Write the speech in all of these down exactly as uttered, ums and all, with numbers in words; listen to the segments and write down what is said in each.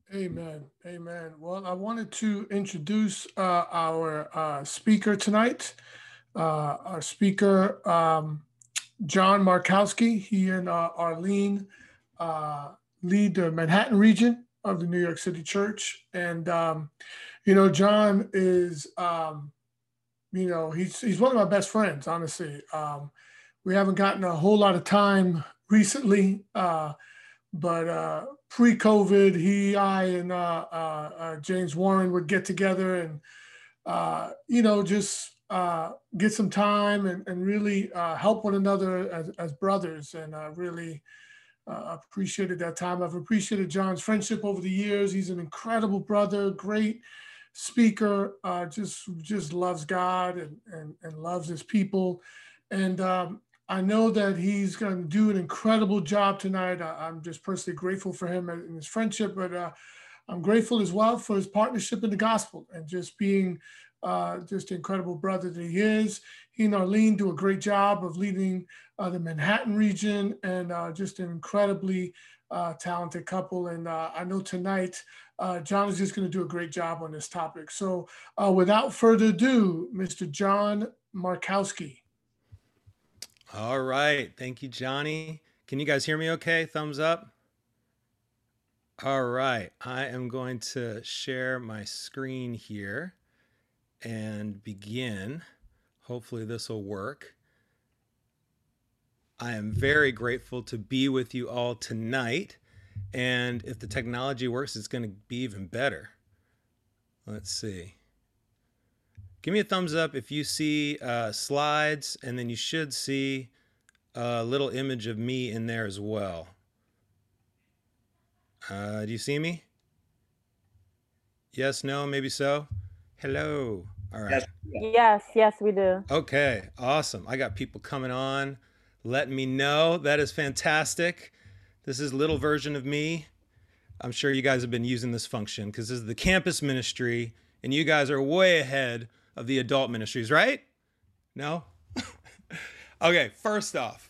Amen. Amen. Well, I wanted to introduce uh, our uh, speaker tonight. Uh, our speaker, um, John Markowski. He and uh, Arlene uh, lead the Manhattan region of the New York City Church. And, um, you know, John is, um, you know, he's, he's one of my best friends, honestly. Um, we haven't gotten a whole lot of time recently. Uh, but uh, pre-COVID, he, I, and uh, uh, uh, James Warren would get together and, uh, you know, just uh, get some time and, and really uh, help one another as, as brothers. And I really uh, appreciated that time. I've appreciated John's friendship over the years. He's an incredible brother, great speaker, uh, just just loves God and, and, and loves his people. And um, I know that he's going to do an incredible job tonight. I, I'm just personally grateful for him and his friendship, but uh, I'm grateful as well for his partnership in the gospel and just being uh, just an incredible brother that he is. He and Arlene do a great job of leading uh, the Manhattan region and uh, just an incredibly uh, talented couple. And uh, I know tonight, uh, John is just going to do a great job on this topic. So uh, without further ado, Mister John Markowski. All right. Thank you, Johnny. Can you guys hear me okay? Thumbs up. All right. I am going to share my screen here and begin. Hopefully, this will work. I am very grateful to be with you all tonight. And if the technology works, it's going to be even better. Let's see. Give me a thumbs up if you see uh, slides, and then you should see a little image of me in there as well. Uh, do you see me? Yes, no, maybe so. Hello. All right. Yes, yes, we do. Okay, awesome. I got people coming on, letting me know. That is fantastic. This is a little version of me. I'm sure you guys have been using this function because this is the campus ministry, and you guys are way ahead of the adult ministries, right? No? Okay, first off,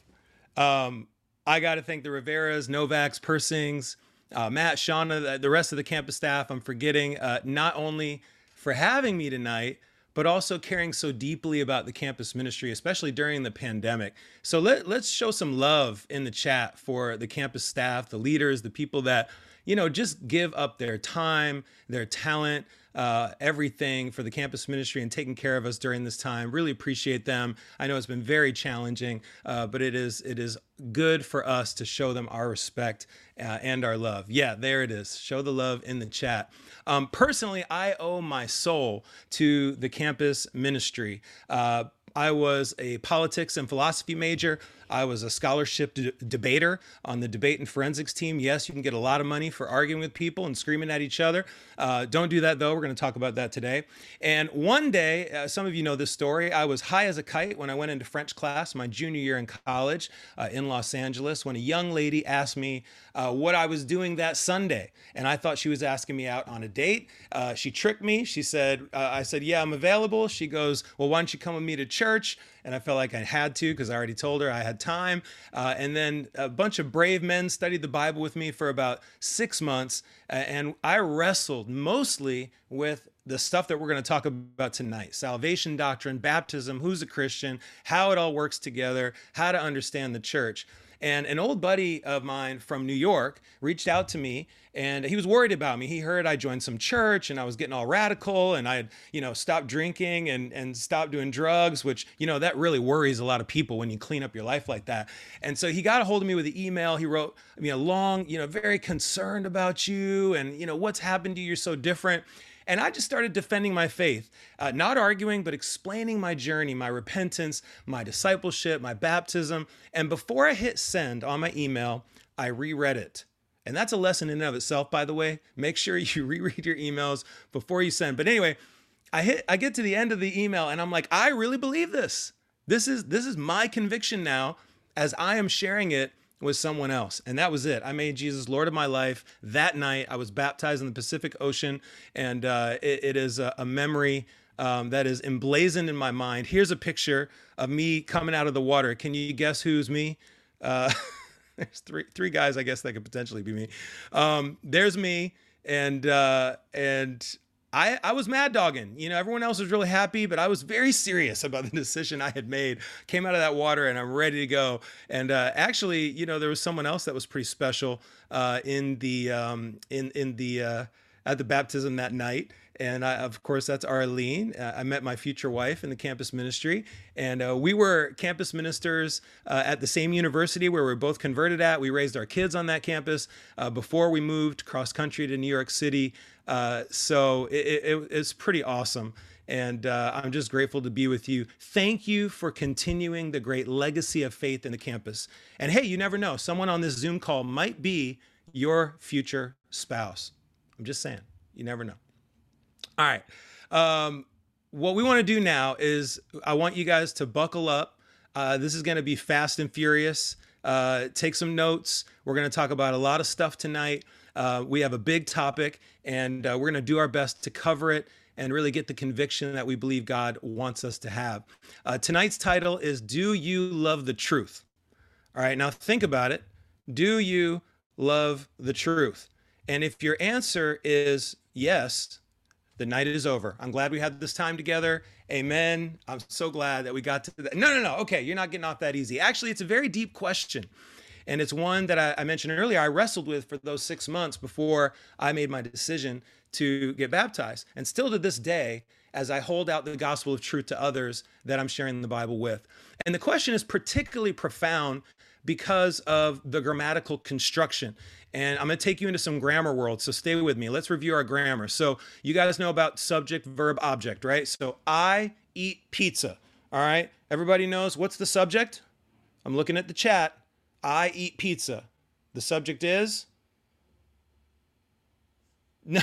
um, I got to thank the Riveras, Novaks, Persings, uh, Matt, Shauna, the rest of the campus staff. I'm forgetting uh, not only for having me tonight, but also caring so deeply about the campus ministry, especially during the pandemic. So let, let's show some love in the chat for the campus staff, the leaders, the people that, you know, just give up their time, their talent, uh, everything for the campus ministry and taking care of us during this time. Really appreciate them. I know it's been very challenging, uh, but it is it is good for us to show them our respect uh, and our love. Yeah, there it is. Show the love in the chat. Um, personally, I owe my soul to the campus ministry. Uh, I was a politics and philosophy major. I was a scholarship de- debater on the debate and forensics team. Yes, you can get a lot of money for arguing with people and screaming at each other. Uh, don't do that, though. We're going to talk about that today. And one day, uh, some of you know this story, I was high as a kite when I went into French class my junior year in college uh, in Los Angeles when a young lady asked me uh, what I was doing that Sunday. And I thought she was asking me out on a date. Uh, she tricked me. She said, uh, I said, yeah, I'm available. She goes, well, why don't you come with me to church? And I felt like I had to because I already told her I had time. Uh, and then a bunch of brave men studied the Bible with me for about six months. Uh, and I wrestled mostly with the stuff that we're going to talk about tonight: salvation doctrine, baptism, who's a Christian, how it all works together, how to understand the church. And an old buddy of mine from New York reached out to me, and he was worried about me. He heard I joined some church and I was getting all radical, and I had, you know, stopped drinking and, and stopped doing drugs, which, you know, that really worries a lot of people when you clean up your life like that. And so he got a hold of me with an email. He wrote me a long, you know, very concerned about you and, you know, what's happened to you. You're so different. And I just started defending my faith, uh, not arguing, but explaining my journey, my repentance, my discipleship, my baptism. And before I hit send on my email, I reread it. And that's a lesson in and of itself, by the way. Make sure you reread your emails before you send. But anyway, I hit, I get to the end of the email and I'm like, I really believe this. This is, this is my conviction now as I am sharing it with someone else. And that was it. I made Jesus Lord of my life that night. I was baptized in the Pacific Ocean, and uh, it, it is a, a memory um, that is emblazoned in my mind. Here's a picture of me coming out of the water. Can you guess who's me? Uh, there's three three guys, I guess, that could potentially be me. Um, there's me. and uh, and I I was mad dogging. You know, everyone else was really happy, but I was very serious about the decision I had made. Came out of that water, and I'm ready to go. And uh, actually, you know, there was someone else that was pretty special uh, in the um, in in the uh, at the baptism that night. And I, of course, that's Arlene. Uh, I met my future wife in the campus ministry, and uh, we were campus ministers uh, at the same university where we were both converted at. We raised our kids on that campus uh, before we moved cross country to New York City. Uh, so it, it, it's pretty awesome. And uh, I'm just grateful to be with you. Thank you for continuing the great legacy of faith in the campus. And hey, you never know, someone on this Zoom call might be your future spouse. I'm just saying, you never know. All right. Um, what we want to do now is I want you guys to buckle up. Uh, this is going to be fast and furious. Uh, take some notes. We're going to talk about a lot of stuff tonight. Uh, we have a big topic, and uh, we're going to do our best to cover it and really get the conviction that we believe God wants us to have. Uh, tonight's title is, Do You Love the Truth? All right. Now think about it. Do you love the truth? And if your answer is yes, the night is over. I'm glad we had this time together. Amen. I'm so glad that we got to that. No, no, no. Okay, you're not getting off that easy. Actually, it's a very deep question. And it's one that I, I mentioned earlier, I wrestled with for those six months before I made my decision to get baptized. And still to this day, as I hold out the gospel of truth to others that I'm sharing the Bible with. And the question is particularly profound because of the grammatical construction. And I'm going to take you into some grammar world, so stay with me. Let's review our grammar. So you guys know about subject, verb, object, right? So I eat pizza, all right? Everybody knows what's the subject? I'm looking at the chat. I eat pizza. The subject is? No.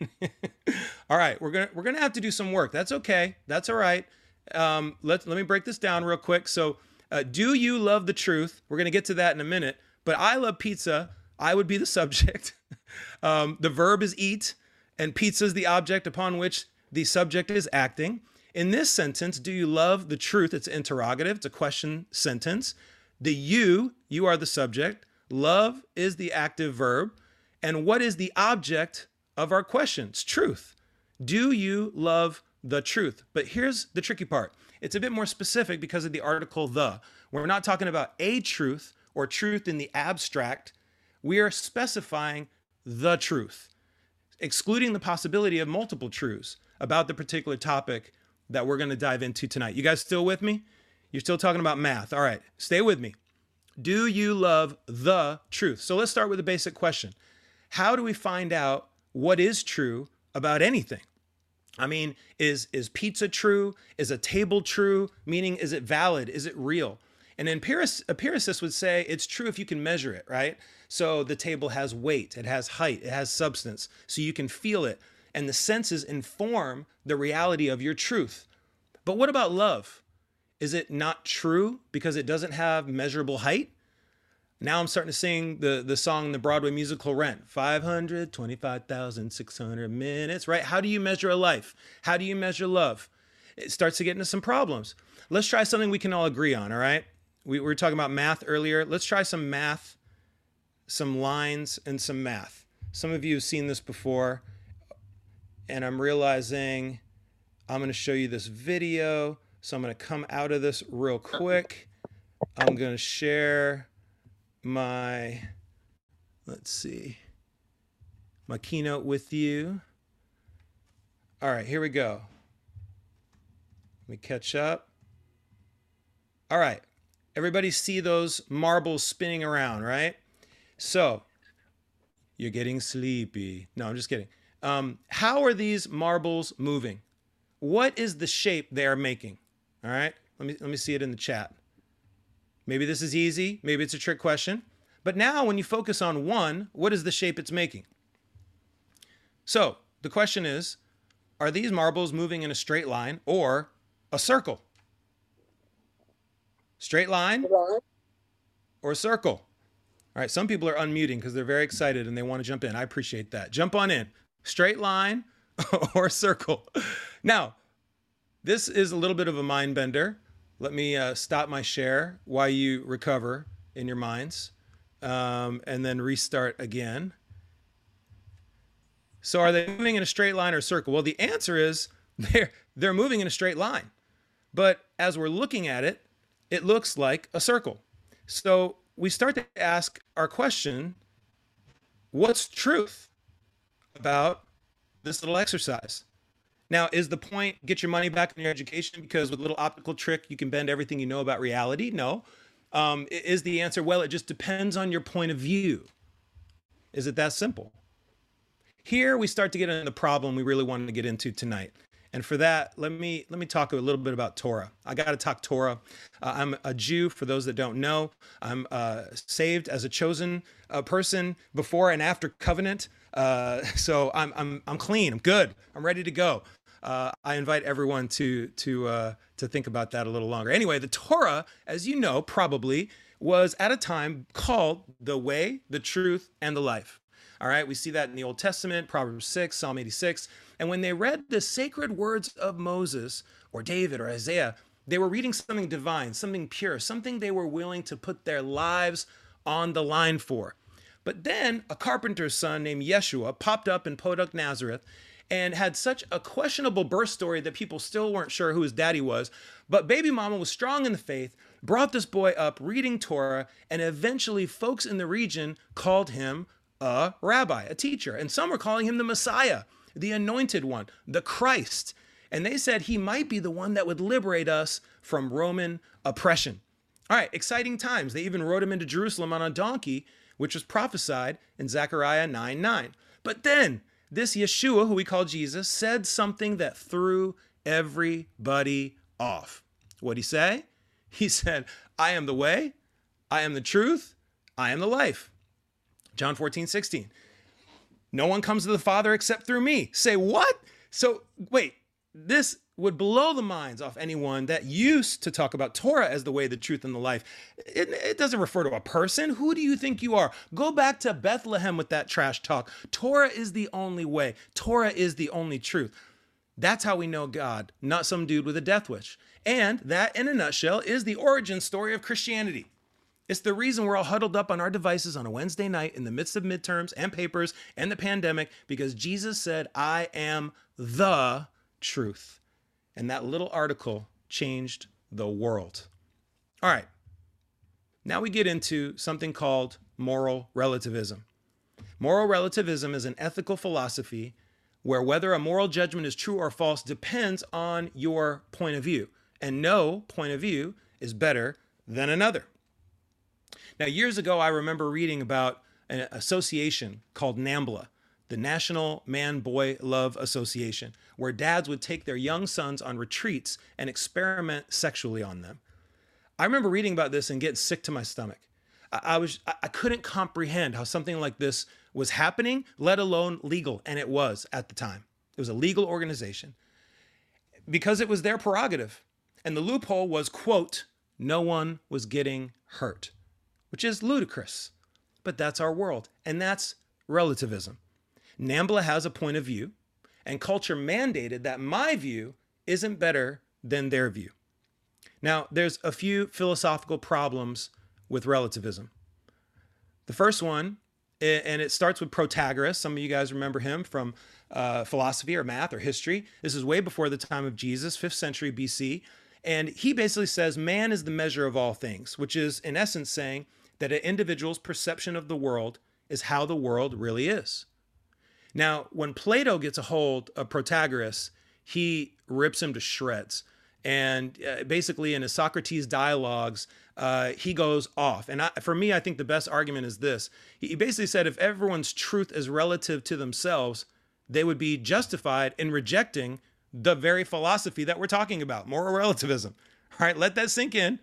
All right, we're gonna we're gonna have to do some work. That's okay. That's all right. Um, let let me break this down real quick. So, uh, do you love the truth? We're gonna get to that in a minute. But I love pizza. I would be the subject. um, the verb is eat, and pizza is the object upon which the subject is acting. In this sentence, do you love the truth? It's interrogative. It's a question sentence. The you, you are the subject. Love is the active verb. And what is the object of our question? It's truth. Do you love the truth? But here's the tricky part. It's a bit more specific because of the article the. We're not talking about a truth or truth in the abstract. We are specifying the truth, excluding the possibility of multiple truths about the particular topic that we're going to dive into tonight. You guys still with me? You're still talking about math. All right, stay with me. Do you love the truth? So let's start with a basic question. How do we find out what is true about anything? I mean, is, is pizza true? Is a table true? Meaning, is it valid? Is it real? And an empiricist would say it's true if you can measure it, right? So the table has weight, it has height, it has substance, so you can feel it. And the senses inform the reality of your truth. But what about love? Is it not true because it doesn't have measurable height? Now I'm starting to sing the, the song in the Broadway musical Rent, five hundred twenty-five thousand six hundred minutes, right? How do you measure a life? How do you measure love? It starts to get into some problems. Let's try something we can all agree on, all right? We, we were talking about math earlier. Let's try some math, some lines, and some math. Some of you have seen this before, and I'm realizing I'm going to show you this video. So I'm going to come out of this real quick. I'm going to share my, let's see, my keynote with you. All right, here we go. Let me catch up. All right, everybody see those marbles spinning around, right? So you're getting sleepy. No, I'm just kidding. Um, how are these marbles moving? What is the shape they are making? All right, let me, let me see it in the chat. Maybe this is easy. Maybe it's a trick question. But now when you focus on one, what is the shape it's making? So the question is, are these marbles moving in a straight line or a circle? Straight line or circle? All right, some people are unmuting because they're very excited and they want to jump in. I appreciate that. Jump on in. Straight line or circle. Now, this is a little bit of a mind bender. Let me uh, stop my share while you recover in your minds, um, and then restart again. So are they moving in a straight line or circle? Well, the answer is they're, they're moving in a straight line. But as we're looking at it, it looks like a circle. So we start to ask our question, what's truth about this little exercise? Now, is the point get your money back on your education because with a little optical trick, you can bend everything you know about reality? No. Um, is the answer, well, it just depends on your point of view. Is it that simple? Here we start to get into the problem we really wanted to get into tonight. And for that, let me let me talk a little bit about Torah. I got to talk Torah. Uh, I'm a Jew, for those that don't know. I'm uh, saved as a chosen uh, person before and after covenant. Uh, so I'm I'm I'm clean. I'm good. I'm ready to go. Uh, I invite everyone to to uh, to think about that a little longer. Anyway, the Torah, as you know, probably was at a time called the way, the truth, and the life. All right, we see that in the Old Testament, Proverbs six, Psalm eighty-six. And when they read the sacred words of Moses or David or Isaiah, they were reading something divine, something pure, something they were willing to put their lives on the line for. But then a carpenter's son named Yeshua popped up in Podunk, Nazareth, and had such a questionable birth story that people still weren't sure who his daddy was. But baby mama was strong in the faith, brought this boy up reading Torah, and eventually folks in the region called him a rabbi, a teacher. And some were calling him the Messiah, the anointed one, the Christ. And they said he might be the one that would liberate us from Roman oppression. All right, exciting times. They even rode him into Jerusalem on a donkey, which was prophesied in Zechariah nine nine. But then this Yeshua, who we call Jesus, said something that threw everybody off. What'd he say? He said, I am the way, I am the truth, I am the life. John fourteen sixteen. No one comes to the Father except through me. Say what? So wait, this would blow the minds off anyone that used to talk about Torah as the way, the truth, and the life. It, it doesn't refer to a person. Who do you think you are? Go back to Bethlehem with that trash talk. Torah is the only way. Torah is the only truth. That's how we know God, not some dude with a death wish. And that, in a nutshell, is the origin story of Christianity. It's the reason we're all huddled up on our devices on a Wednesday night in the midst of midterms and papers and the pandemic, because Jesus said, I am the truth. And that little article changed the world. All right. Now we get into something called moral relativism. Moral relativism is an ethical philosophy where whether a moral judgment is true or false depends on your point of view. And no point of view is better than another. Now, years ago, I remember reading about an association called NAMBLA, the National Man-Boy Love Association, where dads would take their young sons on retreats and experiment sexually on them. I remember reading about this and getting sick to my stomach. I, I was I couldn't comprehend how something like this was happening, let alone legal, and it was at the time. It was a legal organization because it was their prerogative. And the loophole was, quote, no one was getting hurt, which is ludicrous. But that's our world, and that's relativism. NAMBLA has a point of view, and culture mandated that my view isn't better than their view. Now, there's a few philosophical problems with relativism. The first one, and it starts with Protagoras. Some of you guys remember him from uh, philosophy or math or history. This is way before the time of Jesus, fifth century B C. And he basically says man is the measure of all things, which is in essence saying that an individual's perception of the world is how the world really is. Now, when Plato gets a hold of Protagoras, he rips him to shreds. And uh, basically in his Socrates dialogues, uh, he goes off. And I, for me, I think the best argument is this. He basically said if everyone's truth is relative to themselves, they would be justified in rejecting the very philosophy that we're talking about, moral relativism. All right, let that sink in.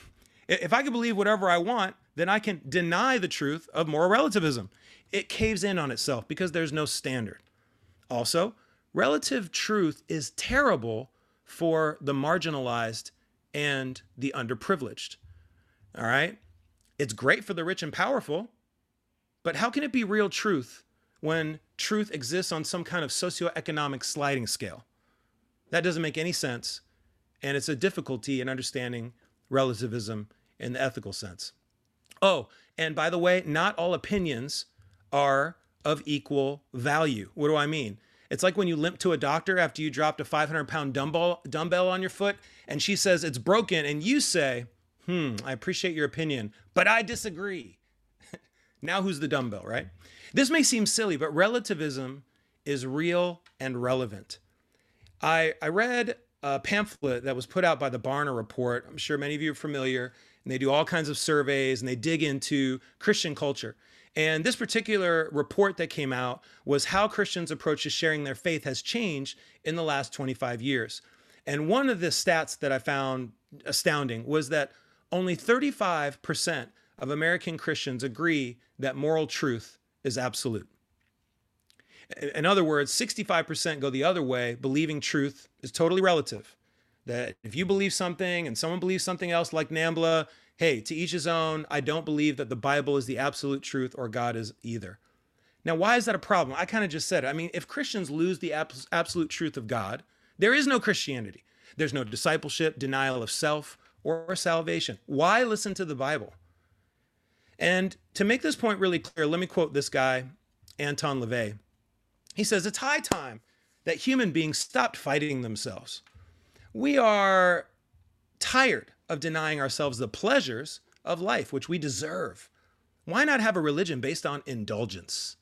If I can believe whatever I want, then I can deny the truth of moral relativism. It caves in on itself because there's no standard. Also, relative truth is terrible for the marginalized and the underprivileged. All right? It's great for the rich and powerful, but how can it be real truth when truth exists on some kind of socioeconomic sliding scale? That doesn't make any sense, and it's a difficulty in understanding relativism in the ethical sense. Oh, and by the way, not all opinions are of equal value. What do I mean? It's like when you limp to a doctor after you dropped a five hundred pound dumbbell, dumbbell on your foot, and she says it's broken, and you say, hmm, I appreciate your opinion, but I disagree. Now who's the dumbbell, right? This may seem silly, but relativism is real and relevant. I, I read a pamphlet that was put out by the Barna Report. I'm sure many of you are familiar, and they do all kinds of surveys, and they dig into Christian culture. And this particular report that came out was how Christians' approach to sharing their faith has changed in the last twenty-five years. And one of the stats that I found astounding was that only thirty-five percent of American Christians agree that moral truth is absolute. In other words, sixty-five percent go the other way, believing truth is totally relative. That if you believe something and someone believes something else, like NAMBLA, hey, to each his own. I don't believe that the Bible is the absolute truth or God is either. Now, why is that a problem? I kind of just said it. I mean, if Christians lose the abs- absolute truth of God, there is no Christianity. There's no discipleship, denial of self, or salvation. Why listen to the Bible? And to make this point really clear, let me quote this guy, Anton LaVey. He says, it's high time that human beings stopped fighting themselves. We are tired of denying ourselves the pleasures of life, which we deserve. Why not have a religion based on indulgence?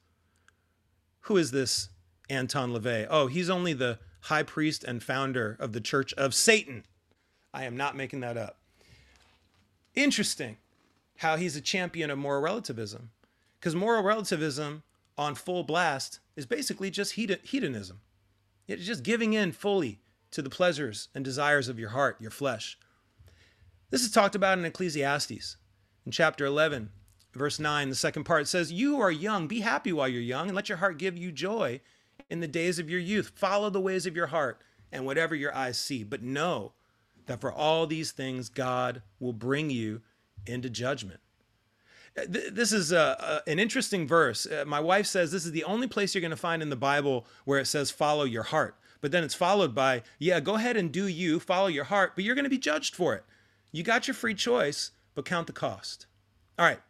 Who is this Anton LaVey? Oh, he's only the high priest and founder of the Church of Satan. I am not making that up. Interesting how he's a champion of moral relativism, because moral relativism on full blast is basically just hedonism. It's just giving in fully to the pleasures and desires of your heart, your flesh. This is talked about in Ecclesiastes. In chapter eleven, verse nine, the second part says, you who are young, be happy while you're young, and let your heart give you joy in the days of your youth. Follow the ways of your heart and whatever your eyes see. But know that for all these things, God will bring you into judgment. This is a, a, an interesting verse. Uh, my wife says this is the only place you're going to find in the Bible where it says follow your heart. But then it's followed by, yeah, go ahead and do you, follow your heart, but you're going to be judged for it. You got your free choice, but count the cost. All right.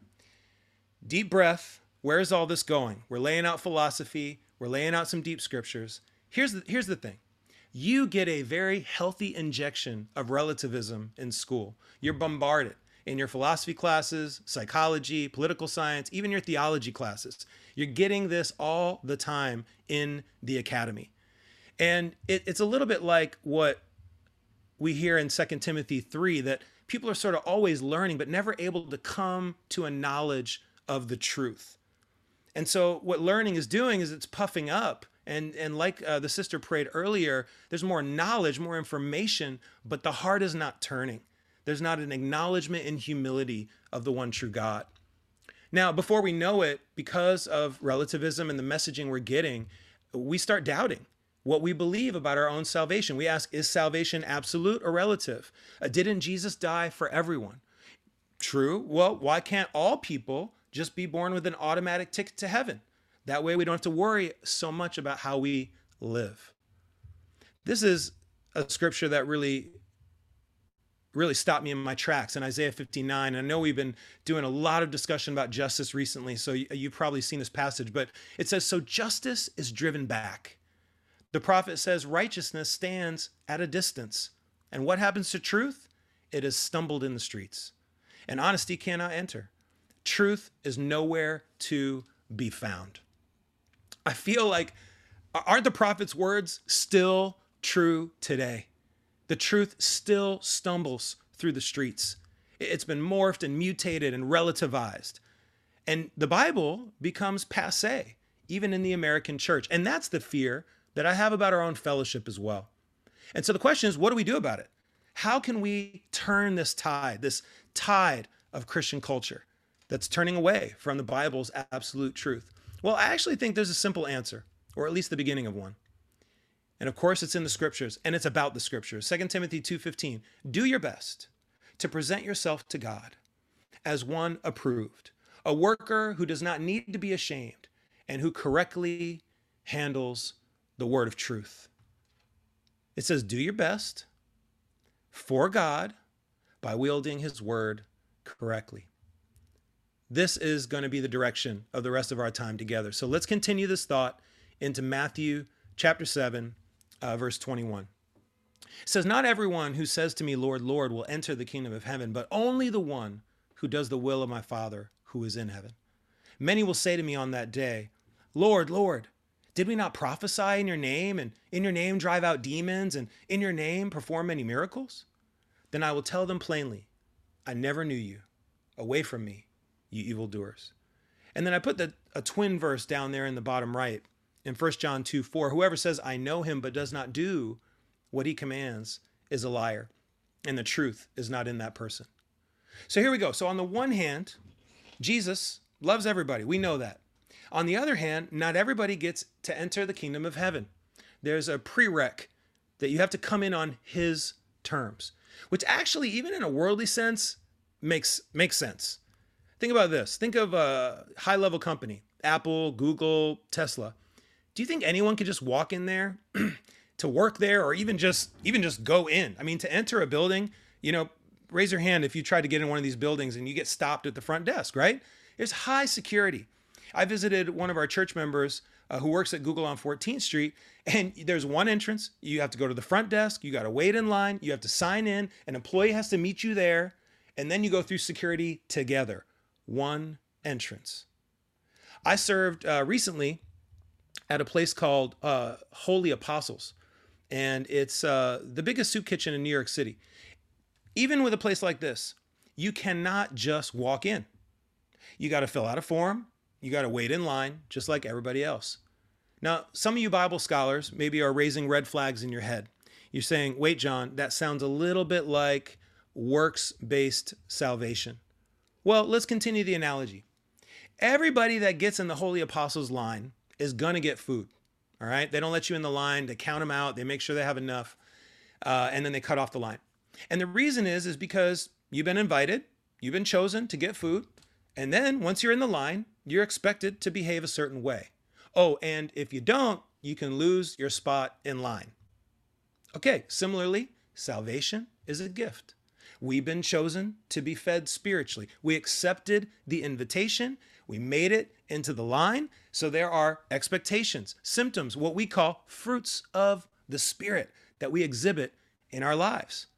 Deep breath. Where is all this going? We're laying out philosophy. We're laying out some deep scriptures. Here's the, here's the thing. You get a very healthy injection of relativism in school. You're bombarded in your philosophy classes, psychology, political science, even your theology classes. You're getting this all the time in the academy. And it, it's a little bit like what we hear in Second Timothy three, that people are sort of always learning, but never able to come to a knowledge of the truth. And so what learning is doing is it's puffing up. And, and like uh, the sister prayed earlier, there's more knowledge, more information, but the heart is not turning. There's not an acknowledgement and humility of the one true God. Now, before we know it, because of relativism and the messaging we're getting, we start doubting what we believe about our own salvation. We ask, is salvation absolute or relative? Uh, didn't Jesus die for everyone? True. Well, why can't all people just be born with an automatic ticket to heaven? That way we don't have to worry so much about how we live. This is a scripture that really, really stopped me in my tracks in Isaiah fifty-nine. I know we've been doing a lot of discussion about justice recently, so you, you've probably seen this passage, but it says, so justice is driven back. The prophet says righteousness stands at a distance. And what happens to truth? It has stumbled in the streets. And honesty cannot enter. Truth is nowhere to be found. I feel like, aren't the prophet's words still true today? The truth still stumbles through the streets. It's been morphed and mutated and relativized. And the Bible becomes passé, even in the American church. And that's the fear that I have about our own fellowship as well. And so the question is, what do we do about it? How can we turn this tide, this tide of Christian culture that's turning away from the Bible's absolute truth? Well, I actually think there's a simple answer, or at least the beginning of one. And of course, it's in the scriptures, and it's about the scriptures. Second Timothy two fifteen, do your best to present yourself to God as one approved, a worker who does not need to be ashamed, and who correctly handles the word of truth. It says, do your best for God by wielding his word correctly. this is going to be the direction of the rest of our time together. So let's continue this thought into Matthew chapter seven, uh, verse twenty-one. It says, "Not everyone who says to me, 'Lord, Lord,' will enter the kingdom of heaven, but only the one who does the will of my Father who is in heaven. Many will say to me on that day, 'Lord, Lord, did we not prophesy in your name, and in your name drive out demons, and in your name perform many miracles?' Then I will tell them plainly, 'I never knew you. Away from me, you evildoers.'" And then I put the, a twin verse down there in the bottom right in First John two four. "Whoever says, 'I know him,' but does not do what he commands is a liar, and the truth is not in that person." So here we go. So on the one hand, Jesus loves everybody. We know that. On the other hand, not everybody gets to enter the kingdom of heaven. There's a prereq that you have to come in on his terms, which actually, even in a worldly sense, makes makes sense. Think about this. Think of a high-level company, Apple, Google, Tesla. Do you think anyone could just walk in there to work there, or even just even just go in? I mean, to enter a building, you know, raise your hand if you try to get in one of these buildings and you get stopped at the front desk, right? There's high security. I visited one of our church members uh, who works at Google on fourteenth Street, and there's one entrance. You have to go to the front desk. You got to wait in line. You have to sign in. An employee has to meet you there, and then you go through security together. One entrance. I served uh, recently at a place called uh, Holy Apostles, and it's uh, the biggest soup kitchen in New York City. Even with a place like this, you cannot just walk in. You got to fill out a form. You got to wait in line, just like everybody else. Now, some of you Bible scholars maybe are raising red flags in your head. You're saying, "Wait, John, that sounds a little bit like works-based salvation." Well, let's continue the analogy. Everybody that gets in the Holy Apostles line is going to get food, all right? They don't let you in the line. They count them out. They make sure they have enough, uh, and then they cut off the line. And the reason is, is because you've been invited, you've been chosen to get food, and then once you're in the line, you're expected to behave a certain way. Oh, and if you don't, you can lose your spot in line. Okay, similarly, salvation is a gift. We've been chosen to be fed spiritually. We accepted the invitation. We made it into the line. So there are expectations, symptoms, what we call fruits of the Spirit that we exhibit in our lives.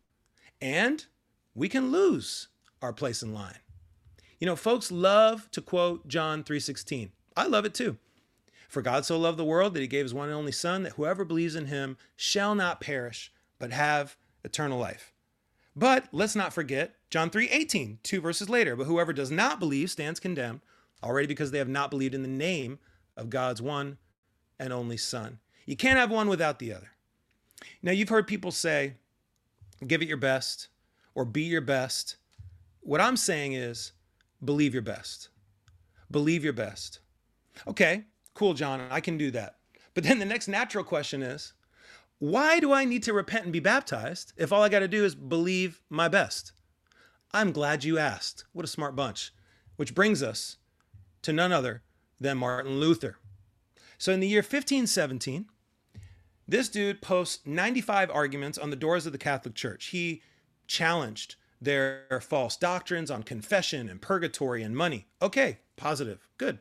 And we can lose our place in line. You know, folks love to quote John three sixteen. I love it too. "For God so loved the world that he gave his one and only Son, that whoever believes in him shall not perish, but have eternal life." But let's not forget John three eighteen, two verses later. "But whoever does not believe stands condemned, already because they have not believed in the name of God's one and only Son." You can't have one without the other. Now, you've heard people say, "Give it your best," or "Be your best." What I'm saying is, believe your best. Believe your best. Okay, cool, John, I can do that. But then the next natural question is, why do I need to repent and be baptized if all I got to do is believe my best? I'm glad you asked. What a smart bunch. Which brings us to none other than Martin Luther. So in the year fifteen seventeen, this dude posts ninety-five arguments on the doors of the Catholic Church. He challenged their false doctrines on confession and purgatory and money. Okay, positive, good.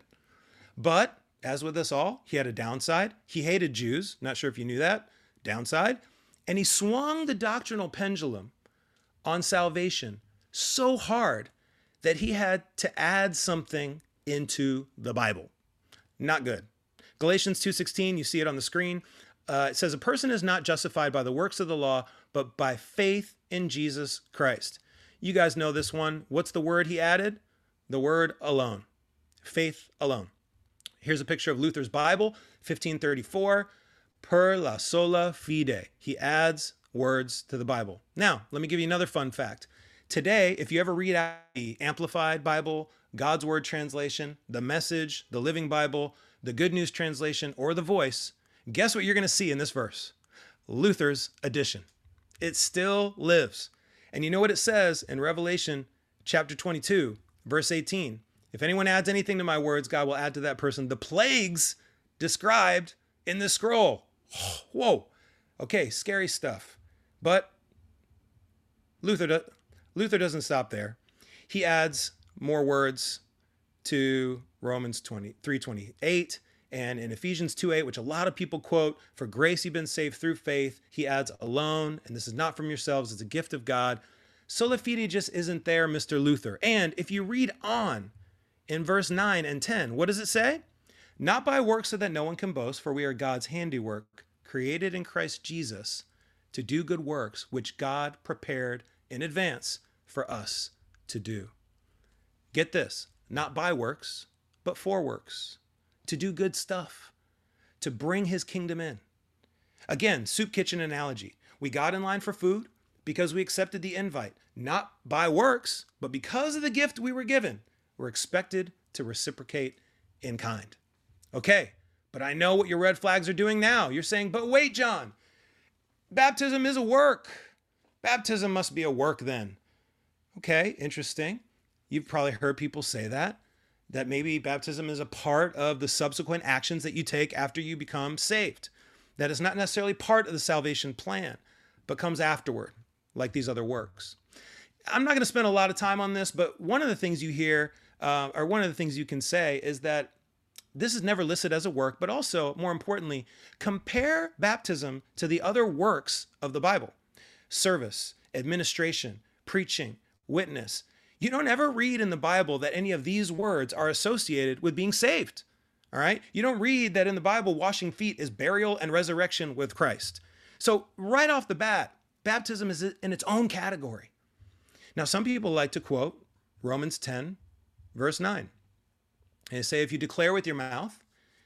But as with us all, he had a downside. He hated Jews. Not sure if you knew that. Downside. And he swung the doctrinal pendulum on salvation so hard that he had to add something into the Bible. Not good. Galatians two sixteen, you see it on the screen. Uh, it says, "A person is not justified by the works of the law, but by faith in Jesus Christ." You guys know this one. What's the word he added? The word alone. Faith alone. Here's a picture of Luther's Bible, fifteen thirty-four. Per la sola fide. He adds words to the Bible. Now, let me give you another fun fact. Today, if you ever read out the Amplified Bible, God's Word translation, the Message, the Living Bible, the Good News translation, or the Voice, guess what you're going to see in this verse? Luther's edition. It still lives. And you know what it says in Revelation chapter twenty-two, verse eighteen? "If anyone adds anything to my words, God will add to that person the plagues described in the scroll." Whoa. Okay, scary stuff. But Luther, do, Luther doesn't stop there. He adds more words to Romans three twenty-eight, and in Ephesians two eight, which a lot of people quote, for grace you've been saved through faith, he adds alone, and this is not from yourselves, it's a gift of God. Sola fide just isn't there, Mister Luther. And if you read on in verse nine and ten, what does it say? Not by works so that no one can boast, for we are God's handiwork, created in Christ Jesus to do good works, which God prepared in advance for us to do. Get this, not by works, but for works, to do good stuff, to bring his kingdom in. Again, soup kitchen analogy. We got in line for food because we accepted the invite, not by works, but because of the gift we were given, we're expected to reciprocate in kind. Okay, but I know what your red flags are doing now. You're saying, but wait, John, baptism is a work. Baptism must be a work then. Okay, interesting. You've probably heard people say that, that maybe baptism is a part of the subsequent actions that you take after you become saved. That is not necessarily part of the salvation plan, but comes afterward, like these other works. I'm not going to spend a lot of time on this, but one of the things you hear, uh, or one of the things you can say is that this is never listed as a work, but also, more importantly, compare baptism to the other works of the Bible. Service, administration, preaching, witness. You don't ever read in the Bible that any of these words are associated with being saved. All right? You don't read that in the Bible washing feet is burial and resurrection with Christ. So right off the bat, baptism is in its own category. Now, some people like to quote Romans ten, verse nine. And they say, if you declare with your mouth,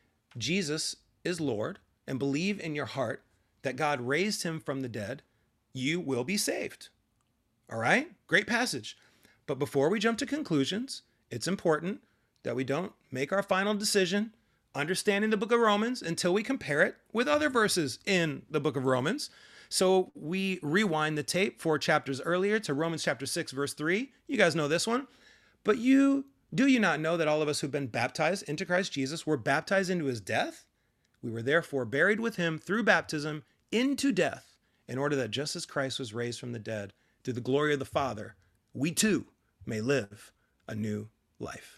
Jesus is Lord, and believe in your heart that God raised him from the dead, you will be saved. All right? Great passage. But before we jump to conclusions, it's important that we don't make our final decision understanding the book of Romans until we compare it with other verses in the book of Romans. So we rewind the tape four chapters earlier to Romans chapter six, verse three. You guys know this one. But you, do you not know that all of us who've been baptized into Christ Jesus were baptized into his death? We were therefore buried with him through baptism into death, in order that just as Christ was raised from the dead through the glory of the Father, we too may live a new life.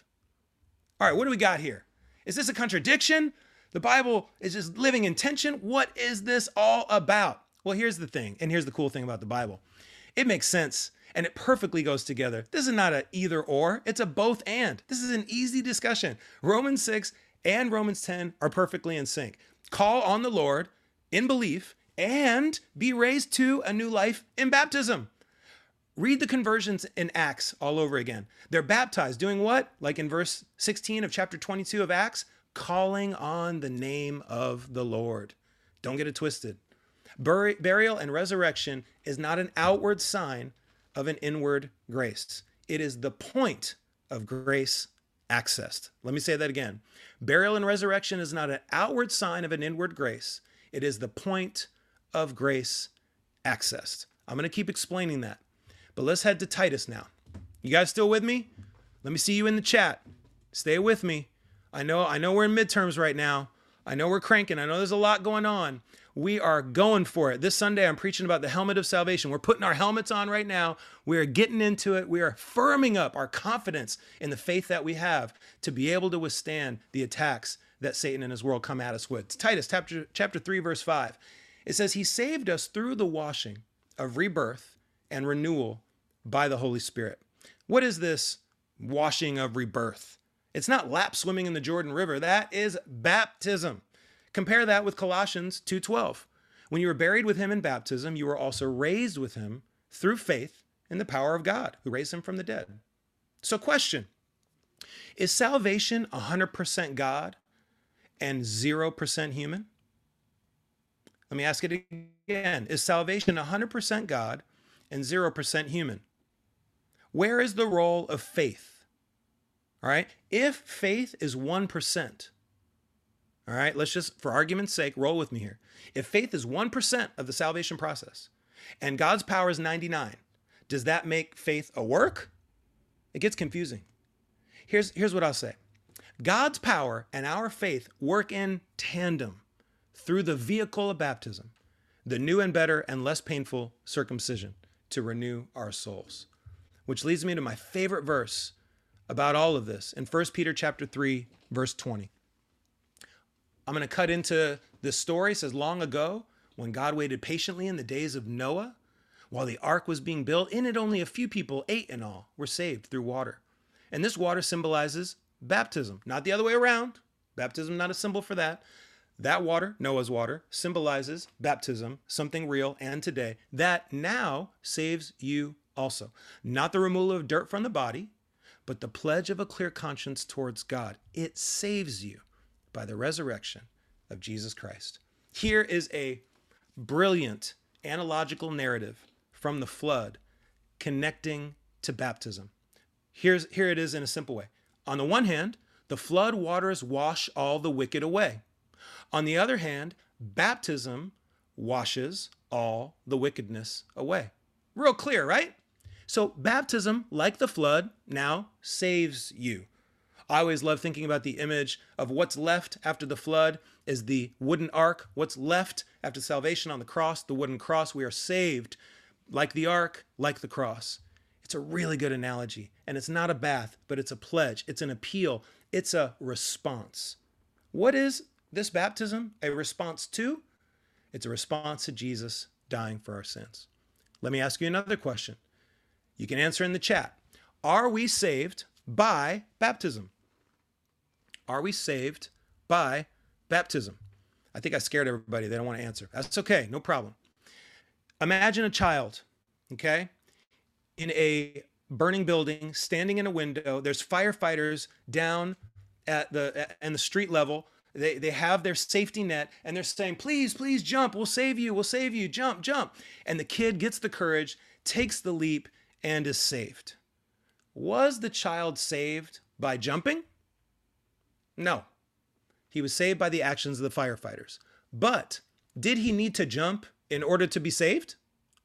All right, what do we got here? Is this a contradiction? The Bible is just living in tension. What is this all about? Well, here's the thing, and here's the cool thing about the Bible. It makes sense, and it perfectly goes together. This is not an either or, it's a both and. This is an easy discussion. Romans six and Romans ten are perfectly in sync. Call on the Lord in belief and be raised to a new life in baptism. Read the conversions in Acts all over again. They're baptized, doing what? Like in verse sixteen of chapter twenty-two of Acts, calling on the name of the Lord. Don't get it twisted. Bur- burial and resurrection is not an outward sign of an inward grace. It is the point of grace accessed. Let me say that again. Burial and resurrection is not an outward sign of an inward grace. It is the point of grace accessed. I'm going to keep explaining that. But let's head to Titus now. You guys still with me? Let me see you in the chat. Stay with me. I know, I know we're in midterms right now. I know we're cranking. I know there's a lot going on. We are going for it. This Sunday, I'm preaching about the helmet of salvation. We're putting our helmets on right now. We are getting into it. We are firming up our confidence in the faith that we have to be able to withstand the attacks that Satan and his world come at us with. It's Titus chapter, chapter three, verse five. It says, he saved us through the washing of rebirth and renewal by the Holy Spirit. What is this washing of rebirth? It's not lap swimming in the Jordan River. That is baptism. Compare that with Colossians two twelve. When you were buried with him in baptism, you were also raised with him through faith in the power of God, who raised him from the dead. So question, is salvation one hundred percent God and zero percent human? Let me ask it again. Is salvation one hundred percent God and zero percent human? Where is the role of faith? All right. If faith is one percent, all right, let's just, for argument's sake, roll with me here. If faith is one percent of the salvation process and God's power is ninety-nine, does that make faith a work? It gets confusing. Here's, here's what I'll say. God's power and our faith work in tandem through the vehicle of baptism, the new and better and less painful circumcision to renew our souls. Which leads me to my favorite verse about all of this in First Peter chapter three, verse twenty. I'm going to cut into this story. It says, long ago, when God waited patiently in the days of Noah, while the ark was being built, in it only a few people, eight in all, were saved through water. And this water symbolizes baptism, not the other way around. Baptism, not a symbol for that. That water, Noah's water, symbolizes baptism, something real and today, that now saves you also. Not the removal of dirt from the body, but the pledge of a clear conscience towards God. It saves you by the resurrection of Jesus Christ. Here is a brilliant analogical narrative from the flood connecting to baptism. Here's, here it is in a simple way. On the one hand, the flood waters wash all the wicked away. On the other hand, baptism washes all the wickedness away. Real clear, right? So baptism, like the flood, now saves you. I always love thinking about the image of what's left after the flood is the wooden ark. What's left after salvation on the cross, the wooden cross. We are saved like the ark, like the cross. It's a really good analogy. And it's not a bath, but it's a pledge. It's an appeal. It's a response. What is this baptism a response to? It's a response to Jesus dying for our sins. Let me ask you another question. You can answer in the chat. Are we saved by baptism? Are we saved by baptism? I think I scared everybody. They don't want to answer. That's okay. No problem. Imagine a child, okay, in a burning building, standing in a window. There's firefighters down at the in the street level. They, they have their safety net and they're saying, please, please jump. We'll save you. We'll save you. Jump, jump. And the kid gets the courage, takes the leap, and is saved. Was the child saved by jumping? No. He was saved by the actions of the firefighters. But did he need to jump in order to be saved?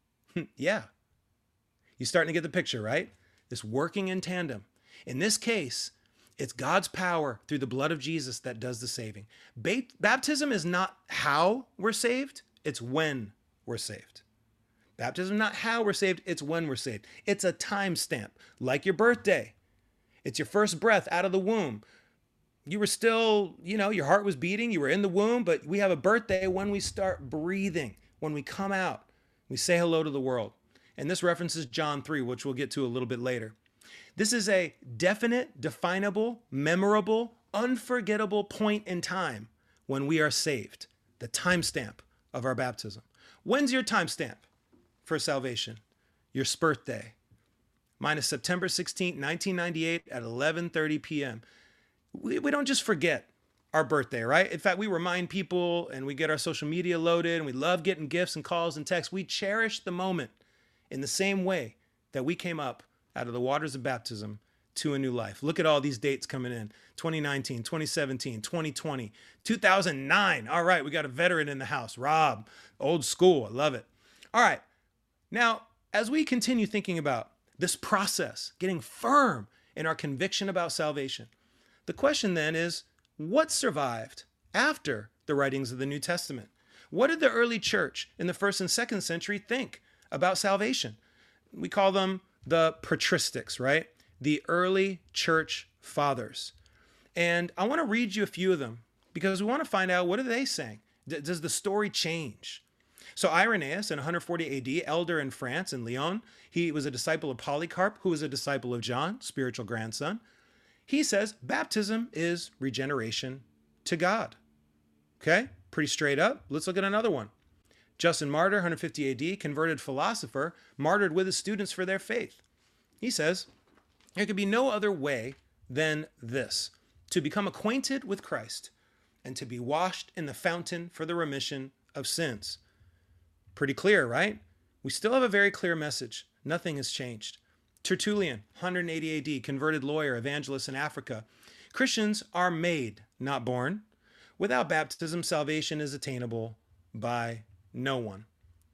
Yeah. You're starting to get the picture, right? This working in tandem. In this case, it's God's power through the blood of Jesus that does the saving. Ba- baptism is not how we're saved, it's when we're saved. Baptism is not how we're saved, it's when we're saved. It's a time stamp, like your birthday. It's your first breath out of the womb. You were still, you know, your heart was beating, you were in the womb, but we have a birthday when we start breathing, when we come out, we say hello to the world. And this references John three, which we'll get to a little bit later. This is a definite, definable, memorable, unforgettable point in time when we are saved, the timestamp of our baptism. When's your timestamp for salvation? Your spurt day. Mine is September sixteenth, nineteen ninety-eight at eleven thirty p.m. We, we don't just forget our birthday, right? In fact, we remind people and we get our social media loaded and we love getting gifts and calls and texts. We cherish the moment in the same way that we came up out of the waters of baptism to a new life. Look at all these dates coming in. twenty nineteen, twenty seventeen, twenty twenty, two thousand nine. All right, we got a veteran in the house. Rob, old school. I love it. All right. Now, as we continue thinking about this process, getting firm in our conviction about salvation, the question then is, what survived after the writings of the New Testament? What did the early church in the first and second century think about salvation? We call them the patristics, right? The early church fathers. And I want to read you a few of them because we want to find out, what are they saying? D- does the story change? So Irenaeus, in one forty A D, elder in France, in Lyon, he was a disciple of Polycarp, who was a disciple of John, spiritual grandson. He says baptism is regeneration to God. Okay, pretty straight up. Let's look at another one. Justin Martyr, one fifty A D, converted philosopher, martyred with his students for their faith. He says, there could be no other way than this, to become acquainted with Christ and to be washed in the fountain for the remission of sins. Pretty clear, right? We still have a very clear message. Nothing has changed. Tertullian, one eighty A D, converted lawyer, evangelist in Africa. Christians are made, not born. Without baptism, salvation is attainable by no one.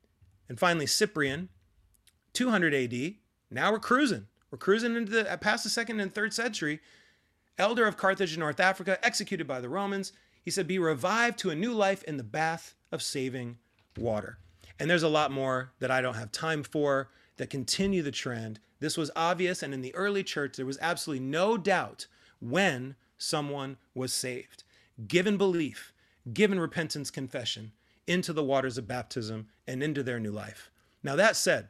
And finally, Cyprian, two hundred A D. Now we're cruising. We're cruising into the past the second and third century. Elder of Carthage in North Africa, executed by the Romans. He said, be revived to a new life in the bath of saving water. And there's a lot more that I don't have time for that continue the trend This was obvious, and in the early church, there was absolutely no doubt when someone was saved, given belief, given repentance confession into the waters of baptism and into their new life. Now, that said,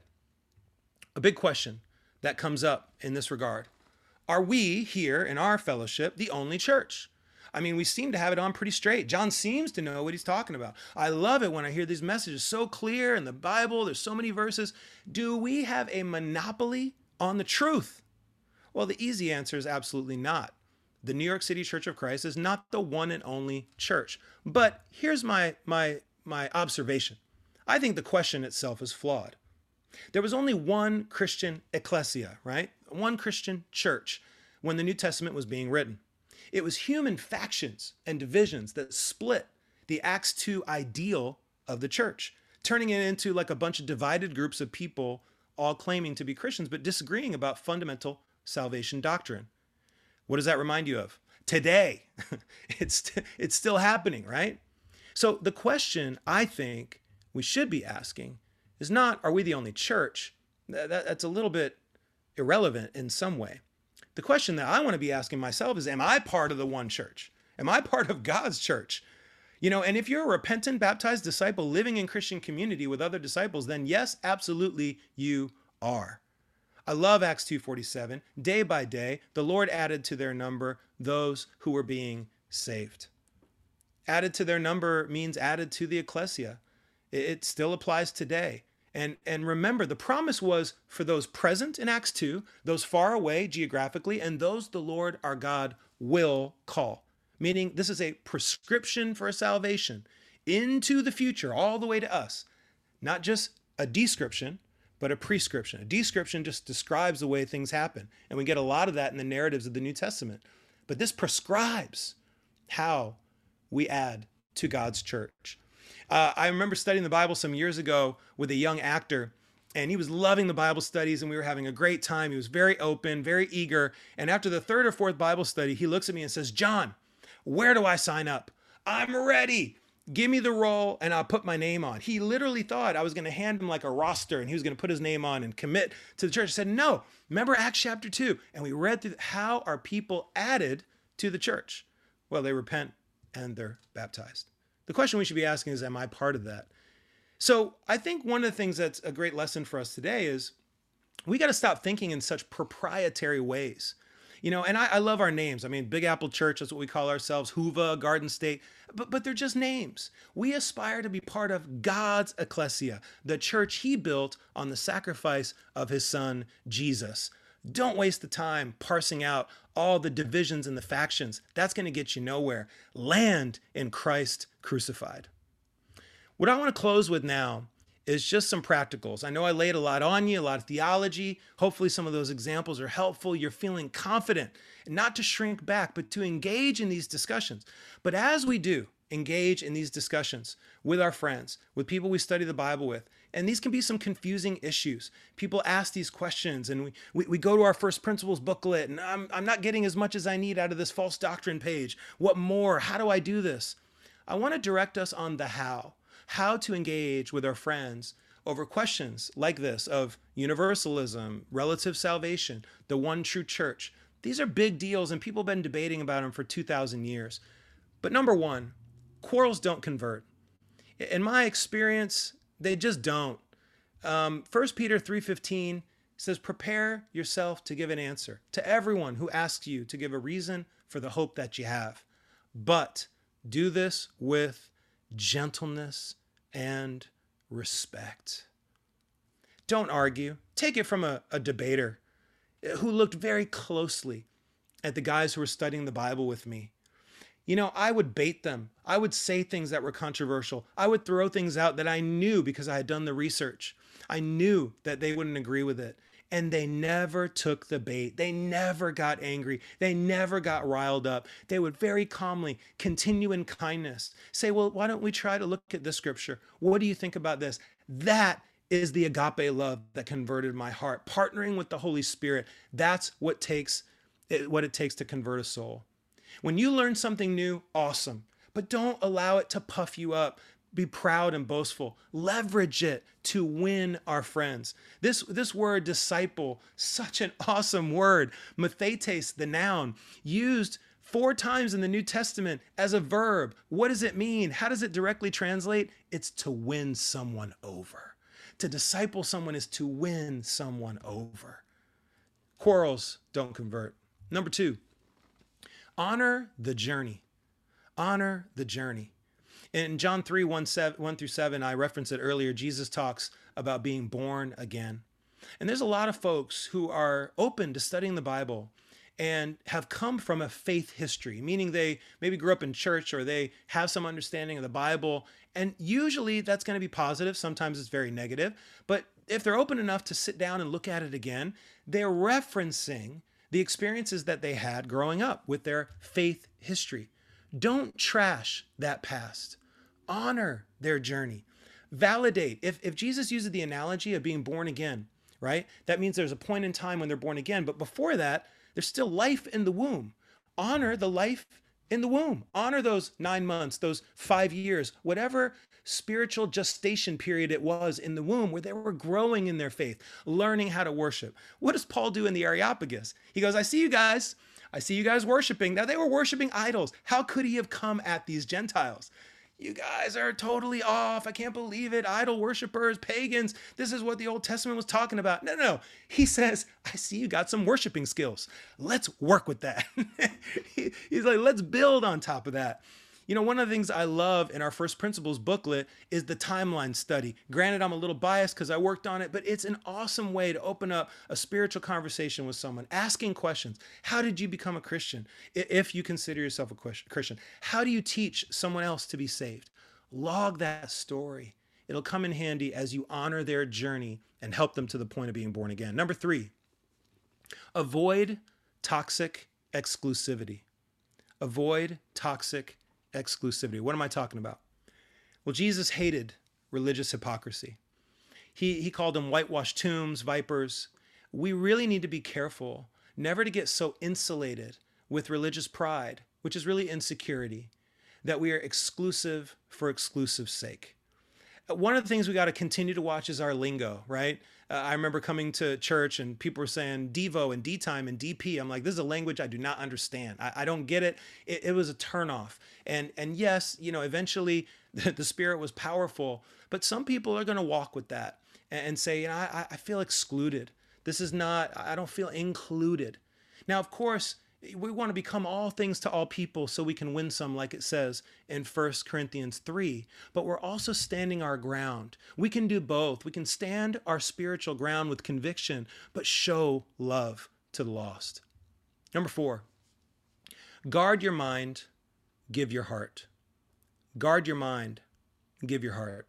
a big question that comes up in this regard: are we here in our fellowship the only church? I mean, we seem to have it on pretty straight. John seems to know what he's talking about. I love it when I hear these messages so clear in the Bible. There's so many verses. Do we have a monopoly on the truth? Well, the easy answer is absolutely not. The New York City Church of Christ is not the one and only church. But here's my, my, my observation. I think the question itself is flawed. There was only one Christian ecclesia, right? One Christian church when the New Testament was being written. It was human factions and divisions that split the Acts two ideal of the church, turning it into like a bunch of divided groups of people all claiming to be Christians, but disagreeing about fundamental salvation doctrine. What does that remind you of? Today, it's, it's still happening, right? So the question I think we should be asking is not, are we the only church? That, that, that's a little bit irrelevant in some way. The question that I want to be asking myself is, am I part of the one church? Am I part of God's church? You know, and if you're a repentant, baptized disciple living in Christian community with other disciples, then yes, absolutely you are. I love Acts two forty-seven. Day by day, the Lord added to their number those who were being saved. Added to their number means added to the ecclesia. It still applies today. And, and remember, the promise was for those present in Acts two, those far away geographically, and those the Lord our God will call. Meaning this is a prescription for salvation into the future, all the way to us. Not just a description, but a prescription. A description just describes the way things happen. And we get a lot of that in the narratives of the New Testament. But this prescribes how we add to God's church. Uh, I remember studying the Bible some years ago with a young actor, and he was loving the Bible studies, and we were having a great time. He was very open, very eager. And after the third or fourth Bible study, he looks at me and says, "John, where do I sign up? I'm ready. Give me the role and I'll put my name on." He literally thought I was going to hand him like a roster and he was going to put his name on and commit to the church. I said, no, remember Acts chapter two. And we read through how are people added to the church? Well, they repent and they're baptized. The question we should be asking is, am I part of that? So I think one of the things that's a great lesson for us today is we got to stop thinking in such proprietary ways. You know, and I, I love our names. I mean, Big Apple Church, that's what we call ourselves, Hoover, Garden State, but, but they're just names. We aspire to be part of God's ecclesia, the church he built on the sacrifice of his son, Jesus. Don't waste the time parsing out all the divisions and the factions. That's going to get you nowhere. Land in Christ crucified. What I want to close with now is just some practicals. I know I laid a lot on you, a lot of theology. Hopefully some of those examples are helpful. You're feeling confident, and not to shrink back, but to engage in these discussions. But as we do engage in these discussions with our friends, with people we study the Bible with, and these can be some confusing issues. People ask these questions, and we, we, we go to our First Principles booklet, and I'm, I'm not getting as much as I need out of this false doctrine page. What more? How do I do this? I want to direct us on the how. How to engage with our friends over questions like this of universalism, relative salvation, the one true church. These are big deals, and people have been debating about them for two thousand years. But number one, quarrels don't convert. In my experience, they just don't. Um, First Peter three fifteen says, prepare yourself to give an answer to everyone who asks you to give a reason for the hope that you have. But do this with gentleness and respect. Don't argue. Take it from a, a debater who looked very closely at the guys who were studying the Bible with me. You know, I would bait them. I would say things that were controversial. I would throw things out that I knew because I had done the research. I knew that they wouldn't agree with it. And they never took the bait. They never got angry. They never got riled up. They would very calmly continue in kindness. Say, well, why don't we try to look at this scripture? What do you think about this? That is the agape love that converted my heart. Partnering with the Holy Spirit. That's what takes what it takes to convert a soul. When you learn something new, awesome. But don't allow it to puff you up. be proud and boastful. Leverage it to win our friends. This, this word disciple, such an awesome word. Mathetes, the noun, used four times in the New Testament as a verb. What does it mean? How does it directly translate? It's to win someone over. To disciple someone is to win someone over. Quarrels don't convert. Number two, honor the journey. Honor the journey. In John three, one, through seven, I referenced it earlier, Jesus talks about being born again. And there's a lot of folks who are open to studying the Bible and have come from a faith history, meaning they maybe grew up in church or they have some understanding of the Bible. And usually that's going to be positive. Sometimes it's very negative. But if they're open enough to sit down and look at it again, they're referencing the experiences that they had growing up with their faith history. Don't trash that past. Honor their journey. Validate. If, if Jesus uses the analogy of being born again, right? That means there's a point in time when they're born again. But before that, there's still life in the womb. Honor the life in the womb. Honor those nine months, those five years, whatever spiritual gestation period it was in the womb where they were growing in their faith, learning how to worship. What does Paul do in the Areopagus? He goes, I see you guys. I see you guys worshiping. Now, they were worshiping idols. How could he have come at these Gentiles? You guys are totally off. I can't believe it. Idol worshipers, pagans. This is what the Old Testament was talking about. No, no. He says, I see you got some worshiping skills. Let's work with that. He's like, let's build on top of that. You know, one of the things I love in our First Principles booklet is the timeline study. Granted, I'm a little biased because I worked on it, but it's an awesome way to open up a spiritual conversation with someone, asking questions. How did you become a Christian? If you consider yourself a Christian, how do you teach someone else to be saved? Log that story. It'll come in handy as you honor their journey and help them to the point of being born again. Number three, avoid toxic exclusivity. Avoid toxic exclusivity. What am I talking about? Well, Jesus hated religious hypocrisy. He, he called them whitewashed tombs, vipers. We really need to be careful never to get so insulated with religious pride, which is really insecurity, that we are exclusive for exclusive's sake. One of the things we got to continue to watch is our lingo, right? Uh, I remember coming to church and people were saying Devo and D-time and D P. I'm like, this is a language I do not understand. I, I don't get it. it. It was a turnoff. And and yes, you know, eventually the, the Spirit was powerful, but some people are going to walk with that and, and say, you know, I, I feel excluded. This is not, I don't feel included. Now, of course, we want to become all things to all people so we can win some, like it says in First Corinthians three. But we're also standing our ground. We can do both. We can stand our spiritual ground with conviction, but show love to the lost. Number four, guard your mind, give your heart. Guard your mind, give your heart.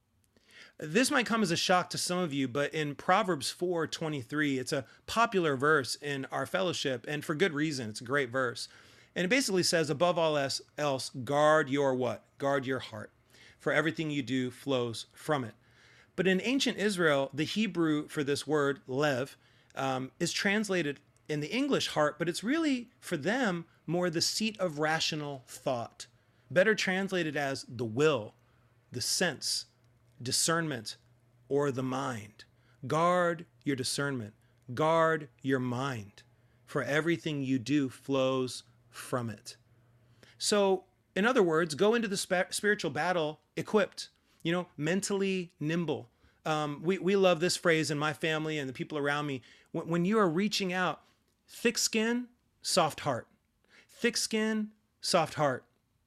This might come as a shock to some of you, but in Proverbs four twenty-three, it's a popular verse in our fellowship, and for good reason. It's a great verse. And it basically says, above all else, guard your what? Guard your heart, for everything you do flows from it. But in ancient Israel, the Hebrew for this word, lev, um, is translated in the English heart, but it's really, for them, more the seat of rational thought. Better translated as the will, the sense, discernment, or the mind. Guard your discernment. Guard your mind, for everything you do flows from it. So, in other words, go into the sp- spiritual battle equipped, you know, mentally nimble. Um, we, we love this phrase in my family and the people around me. When, when you are reaching out, thick skin, soft heart. Thick skin, soft heart.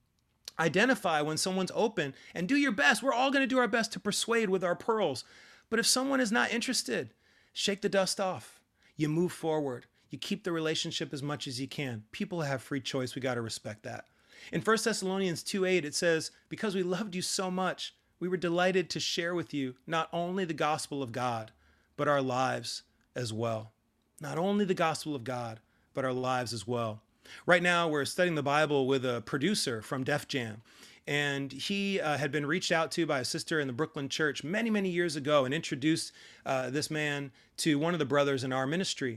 Identify when someone's open and do your best. We're all going to do our best to persuade with our pearls. But if someone is not interested, shake the dust off. You move forward. You keep the relationship as much as you can. People have free choice. We got to respect that. In First Thessalonians two eight, it says, because we loved you so much, we were delighted to share with you not only the gospel of God, but our lives as well. Not only the gospel of God, but our lives as well. Right now, we're studying the Bible with a producer from Def Jam, and he uh, had been reached out to by a sister in the Brooklyn church many, many years ago and introduced uh, this man to one of the brothers in our ministry.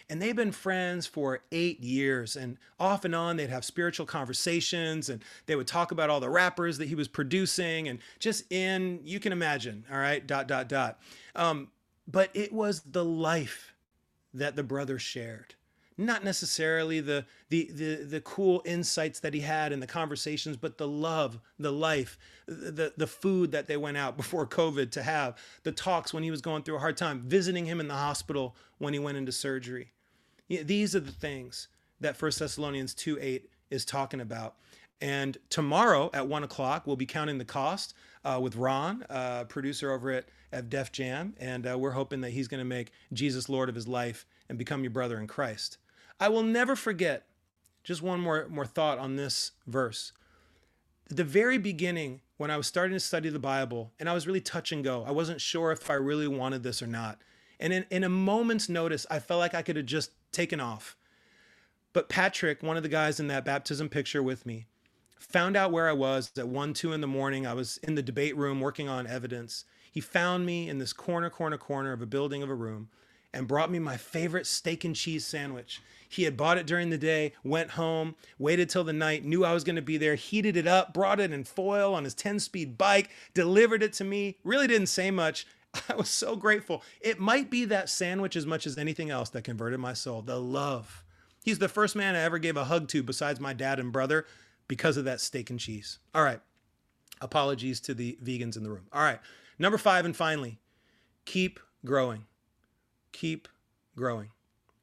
And they've been friends for eight years. And off and on, they'd have spiritual conversations and they would talk about all the rappers that he was producing and just in, you can imagine, all right, dot, dot, dot. Um, but it was the life that the brothers shared. Not necessarily the, the the the cool insights that he had in the conversations, but the love, the life, the the food that they went out before COVID to have, the talks when he was going through a hard time, visiting him in the hospital when he went into surgery. Yeah, these are the things that First Thessalonians two eight is talking about. And tomorrow at one o'clock, we'll be counting the cost uh, with Ron, uh, producer over at, at Def Jam. And uh, we're hoping that he's going to make Jesus Lord of his life and become your brother in Christ. I will never forget, just one more, more thought on this verse. At the very beginning, when I was starting to study the Bible, and I was really touch and go, I wasn't sure if I really wanted this or not. And in, in a moment's notice, I felt like I could have just taken off. But Patrick, one of the guys in that baptism picture with me, found out where I was at one, two in the morning. I was in the debate room working on evidence. He found me in this corner, corner, corner of a building of a room and brought me my favorite steak and cheese sandwich. He had bought it during the day, went home, waited till the night, knew I was going to be there, heated it up, brought it in foil on his ten-speed bike, delivered it to me, really didn't say much. I was so grateful. It might be that sandwich as much as anything else that converted my soul, the love. He's the first man I ever gave a hug to besides my dad and brother because of that steak and cheese. All right. Apologies to the vegans in the room. All right. Number five, and finally, keep growing. Keep growing.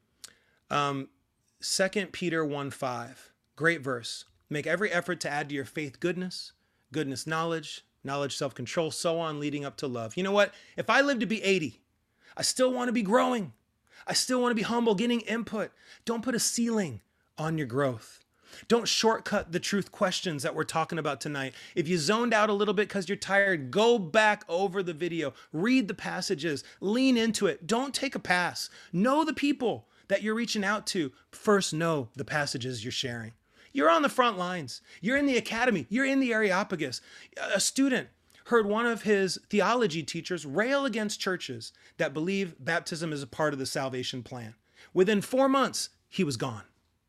Um, Second Peter one five, great verse. Make every effort to add to your faith goodness, goodness knowledge, knowledge self-control, so on, leading up to love. You know what? If I live to be eighty, I still want to be growing. I still want to be humble, getting input. Don't put a ceiling on your growth. Don't shortcut the truth questions that we're talking about tonight. If you zoned out a little bit because you're tired, go back over the video, read the passages, lean into it. Don't take a pass. Know the people that you're reaching out to. First, know the passages you're sharing. You're on the front lines. You're in the academy. You're in the Areopagus. A student heard one of his theology teachers rail against churches that believe baptism is a part of the salvation plan. Within four months, he was gone.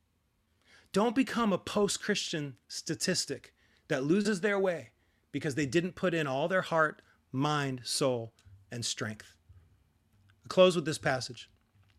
Don't become a post-Christian statistic that loses their way because they didn't put in all their heart, mind, soul, and strength. I'll close with this passage.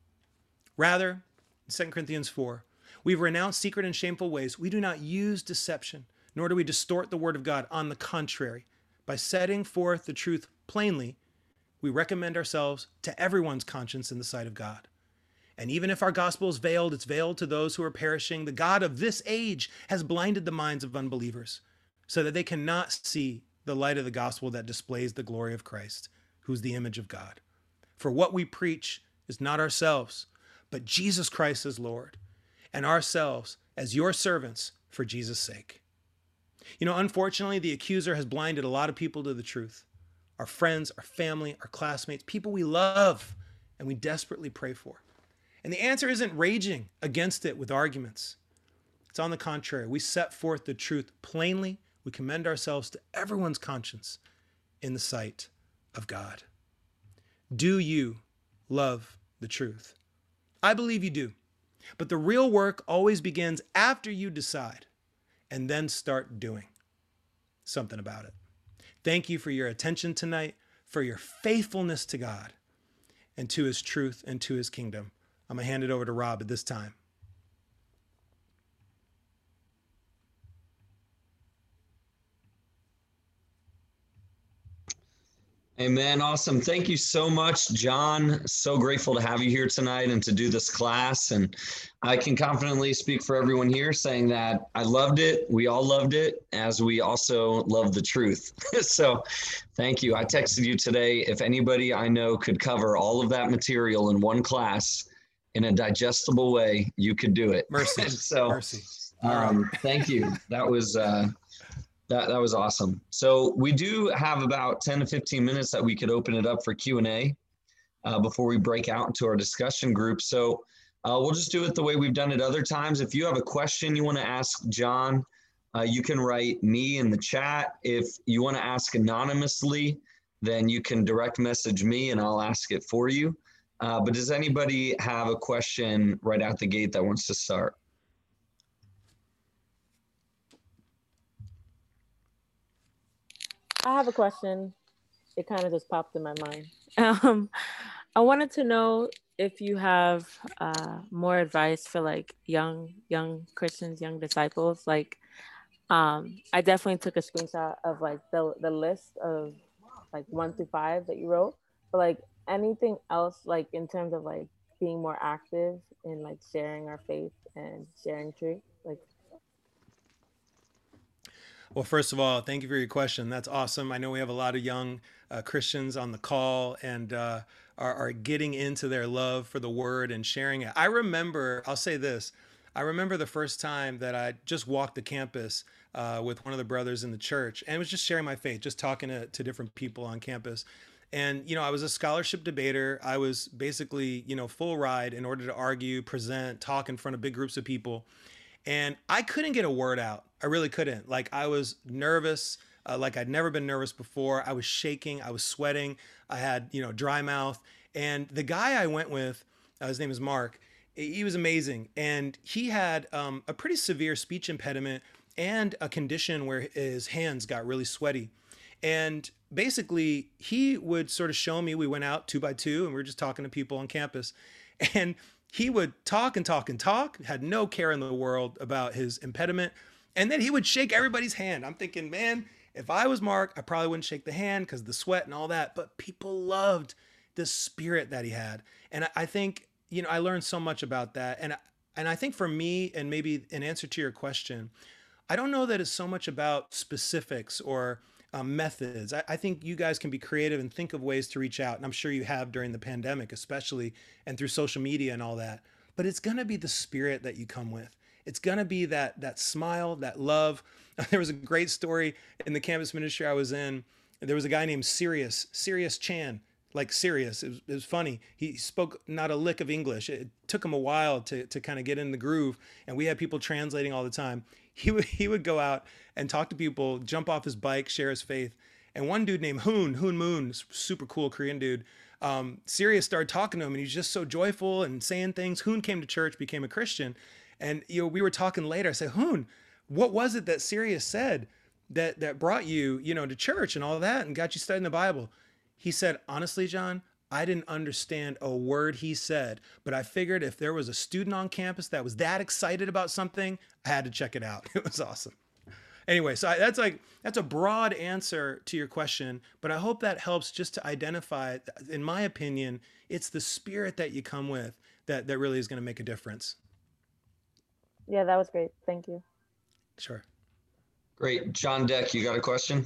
Rather, in Second Corinthians four, we've renounced secret and shameful ways. We do not use deception, nor do we distort the word of God. On the contrary, by setting forth the truth plainly, we recommend ourselves to everyone's conscience in the sight of God. And even if our gospel is veiled, it's veiled to those who are perishing. The God of this age has blinded the minds of unbelievers so that they cannot see the light of the gospel that displays the glory of Christ, who's the image of God. For what we preach is not ourselves, but Jesus Christ as Lord, and ourselves as your servants for Jesus' sake. You know, unfortunately, the accuser has blinded a lot of people to the truth. Our friends, our family, our classmates, people we love and we desperately pray for. And the answer isn't raging against it with arguments. It's on the contrary. We set forth the truth plainly. We commend ourselves to everyone's conscience in the sight of God. Do you love the truth? I believe you do. But the real work always begins after you decide and then start doing something about it. Thank you for your attention tonight, for your faithfulness to God and to his truth and to his kingdom. I'm going to hand it over to Rob at this time. Amen. Awesome. Thank you so much, John. So grateful to have you here tonight and to do this class. And I can confidently speak for everyone here saying that I loved it. We all loved it, as we also love the truth. So thank you. I texted you today. If anybody I know could cover all of that material in one class in a digestible way, you could do it. Mercy. so Mercy. Um, right. Thank you. That was, uh, That that was awesome. So we do have about ten to fifteen minutes that we could open it up for Q and A uh, before we break out into our discussion group. So uh, we'll just do it the way we've done it other times. If you have a question you want to ask John, uh, you can write me in the chat. If you want to ask anonymously, then you can direct message me and I'll ask it for you. Uh, but does anybody have a question right out the gate that wants to start? I have a question. It kind of just popped in my mind. Um, I wanted to know if you have uh, more advice for like young young Christians, young disciples. Like, um, I definitely took a screenshot of like the the list of like one through five that you wrote. But like anything else, like in terms of like being more active in like sharing our faith and sharing truth, like. Well, first of all, thank you for your question. That's awesome. I know we have a lot of young uh, Christians on the call and uh, are, are getting into their love for the word and sharing it. I remember, I'll say this, I remember the first time that I just walked the campus uh, with one of the brothers in the church and was just sharing my faith, just talking to, to different people on campus. And, you know, I was a scholarship debater. I was basically, you know, full ride in order to argue, present, talk in front of big groups of people. And I couldn't get a word out. I really couldn't. Like I was nervous, uh, like I'd never been nervous before. I was shaking. I was sweating. I had, you know, dry mouth. And the guy I went with, uh, his name is Mark. He was amazing. And he had um, a pretty severe speech impediment and a condition where his hands got really sweaty. And basically, he would sort of show me, we went out two by two and we were just talking to people on campus. And he would talk and talk and talk, had no care in the world about his impediment. And then he would shake everybody's hand. I'm thinking, man, if I was Mark, I probably wouldn't shake the hand because the sweat and all that. But people loved the spirit that he had. And I think, you know, I learned so much about that. And, and I think for me, and maybe in answer to your question, I don't know that it's so much about specifics or um, methods. I, I think you guys can be creative and think of ways to reach out. And I'm sure you have during the pandemic, especially, and through social media and all that. But it's going to be the spirit that you come with. It's going to be that that smile, that love. There was a great story in the campus ministry I was in. There was a guy named Sirius, Sirius Chan, like Sirius. It was, it was funny. He spoke not a lick of English. It took him a while to, to kind of get in the groove. And we had people translating all the time. He would, he would go out and talk to people, jump off his bike, share his faith. And one dude named Hoon, Hoon Moon, super cool Korean dude, um, Sirius started talking to him and he's just so joyful and saying things. Hoon came to church, became a Christian. And, you know, we were talking later. I said, Hoon, what was it that Sirius said that, that brought you, you know, to church and all that and got you studying the Bible? He said, honestly, John, I didn't understand a word he said, but I figured if there was a student on campus that was that excited about something, I had to check it out. It was awesome. Anyway, so I, that's like, that's a broad answer to your question, but I hope that helps just to identify, in my opinion, it's the spirit that you come with that, that really is going to make a difference. Yeah, that was great. Thank you. Sure. Great. John Deck, you got a question?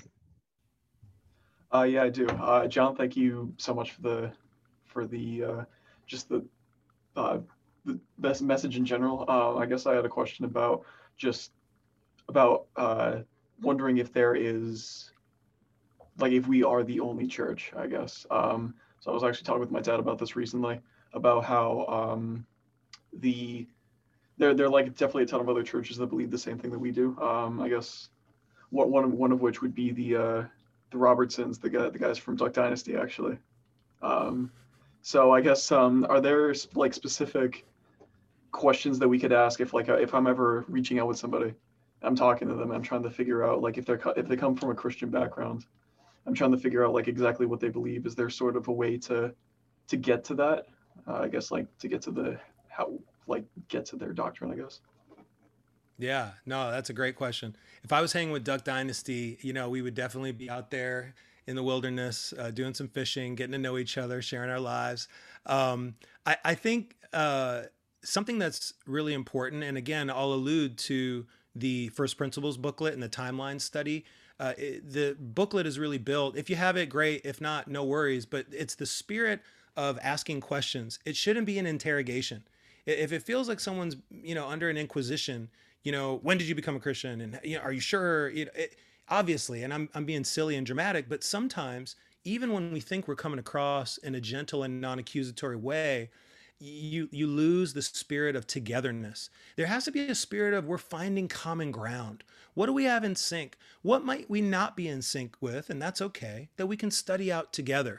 Uh, yeah, I do. Uh, John, thank you so much for the, for the, uh, just the, uh, the best message in general. Uh, I guess I had a question about just about uh, wondering if there is, like, if we are the only church, I guess. Um, so I was actually talking with my dad about this recently, about how um, the there there are like definitely a ton of other churches that believe the same thing that we do. Um, I guess what one of one of which would be the uh, the Robertsons, the guy the guys from Duck Dynasty, actually. Um, so I guess um, are there like specific questions that we could ask if like if I'm ever reaching out with somebody, I'm talking to them, I'm trying to figure out like if they're if they come from a Christian background, I'm trying to figure out like exactly what they believe. Is there sort of a way to to get to that? Uh, I guess like to get to the how like get to their doctrine, I guess. Yeah, no, that's a great question. If I was hanging with Duck Dynasty, you know, we would definitely be out there in the wilderness, uh, doing some fishing, getting to know each other, sharing our lives. Um, I, I think uh, something that's really important, and again, I'll allude to the First Principles booklet and the timeline study. Uh, it, the booklet is really built. If you have it, great. If not, no worries. But it's the spirit of asking questions. It shouldn't be an interrogation. If it feels like someone's, you know, under an inquisition, you know, when did you become a Christian? And, you know, are you sure? You know, it, obviously, and I'm, I'm being silly and dramatic, but sometimes even when we think we're coming across in a gentle and non-accusatory way, you you lose the spirit of togetherness. There has to be a spirit of we're finding common ground. What do we have in sync? What might we not be in sync with? And that's okay, that we can study out together.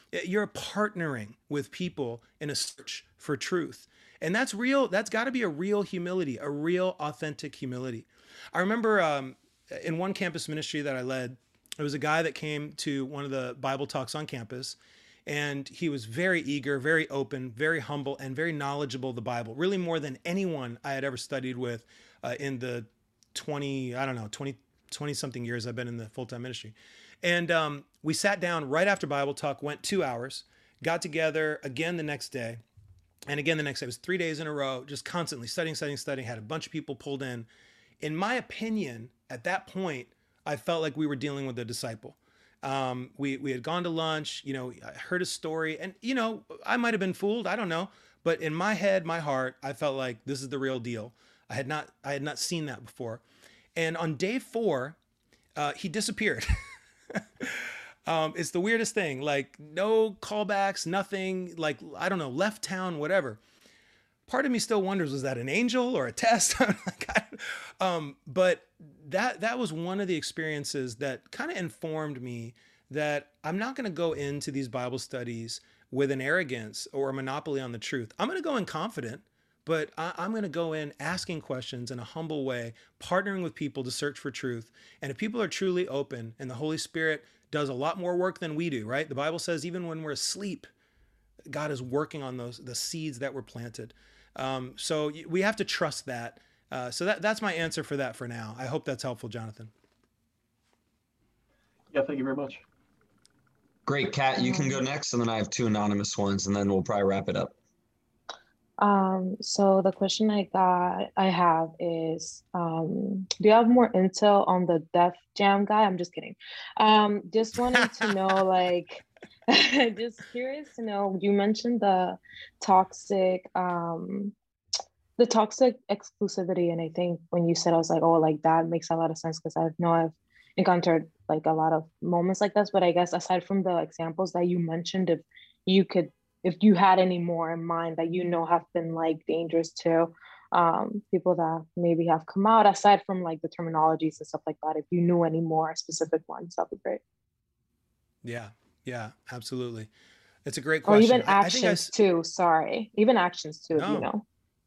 You're partnering with people in a search for truth. And that's real. That's got to be a real humility, a real authentic humility. I remember um, in one campus ministry that I led, there was a guy that came to one of the Bible talks on campus, and he was very eager, very open, very humble, and very knowledgeable of the Bible, really more than anyone I had ever studied with uh, in the twenty, I don't know, twenty, twenty something years I've been in the full-time ministry. And um, we sat down right after Bible talk, went two hours, got together again the next day. And again the next day. It was three days in a row, just constantly studying, studying, studying, had a bunch of people pulled in. In my opinion, at that point, I felt like we were dealing with a disciple. Um, we, we had gone to lunch, you know, I heard a story, and, you know, I might have been fooled. I don't know. But in my head, my heart, I felt like this is the real deal. I had not, I had not seen that before. And on day four, uh, he disappeared. um, it's the weirdest thing, like no callbacks, nothing, like, I don't know, left town, whatever. Part of me still wonders, was that an angel or a test? like, I, um, but that, that was one of the experiences that kind of informed me that I'm not going to go into these Bible studies with an arrogance or a monopoly on the truth. I'm going to go in confident, but I, I'm going to go in asking questions in a humble way, partnering with people to search for truth. And if people are truly open, and the Holy Spirit does a lot more work than we do, right? The Bible says even when we're asleep, God is working on those, the seeds that were planted. Um, so we have to trust that. Uh, so that, that's my answer for that for now. I hope that's helpful, Jonathan. Yeah, thank you very much. Great, Kat, you can go next, and then I have two anonymous ones, and then we'll probably wrap it up. Um, so the question I got, I have is, um, do you have more intel on the Def Jam guy? I'm just kidding. Um, just wanted to know, like, just curious to know, you mentioned the toxic, um, the toxic exclusivity. And I think when you said, I was like, oh, like that makes a lot of sense, because I know I've encountered like a lot of moments like this. But I guess aside from the examples that you mentioned, if you could, if you had any more in mind that you know have been like dangerous to um, people that maybe have come out, aside from like the terminologies and stuff like that, if you knew any more specific ones, that'd be great. Yeah, yeah, absolutely. It's a great question. Or even I- I actions think I s- too, sorry. Even actions too, if No. you know.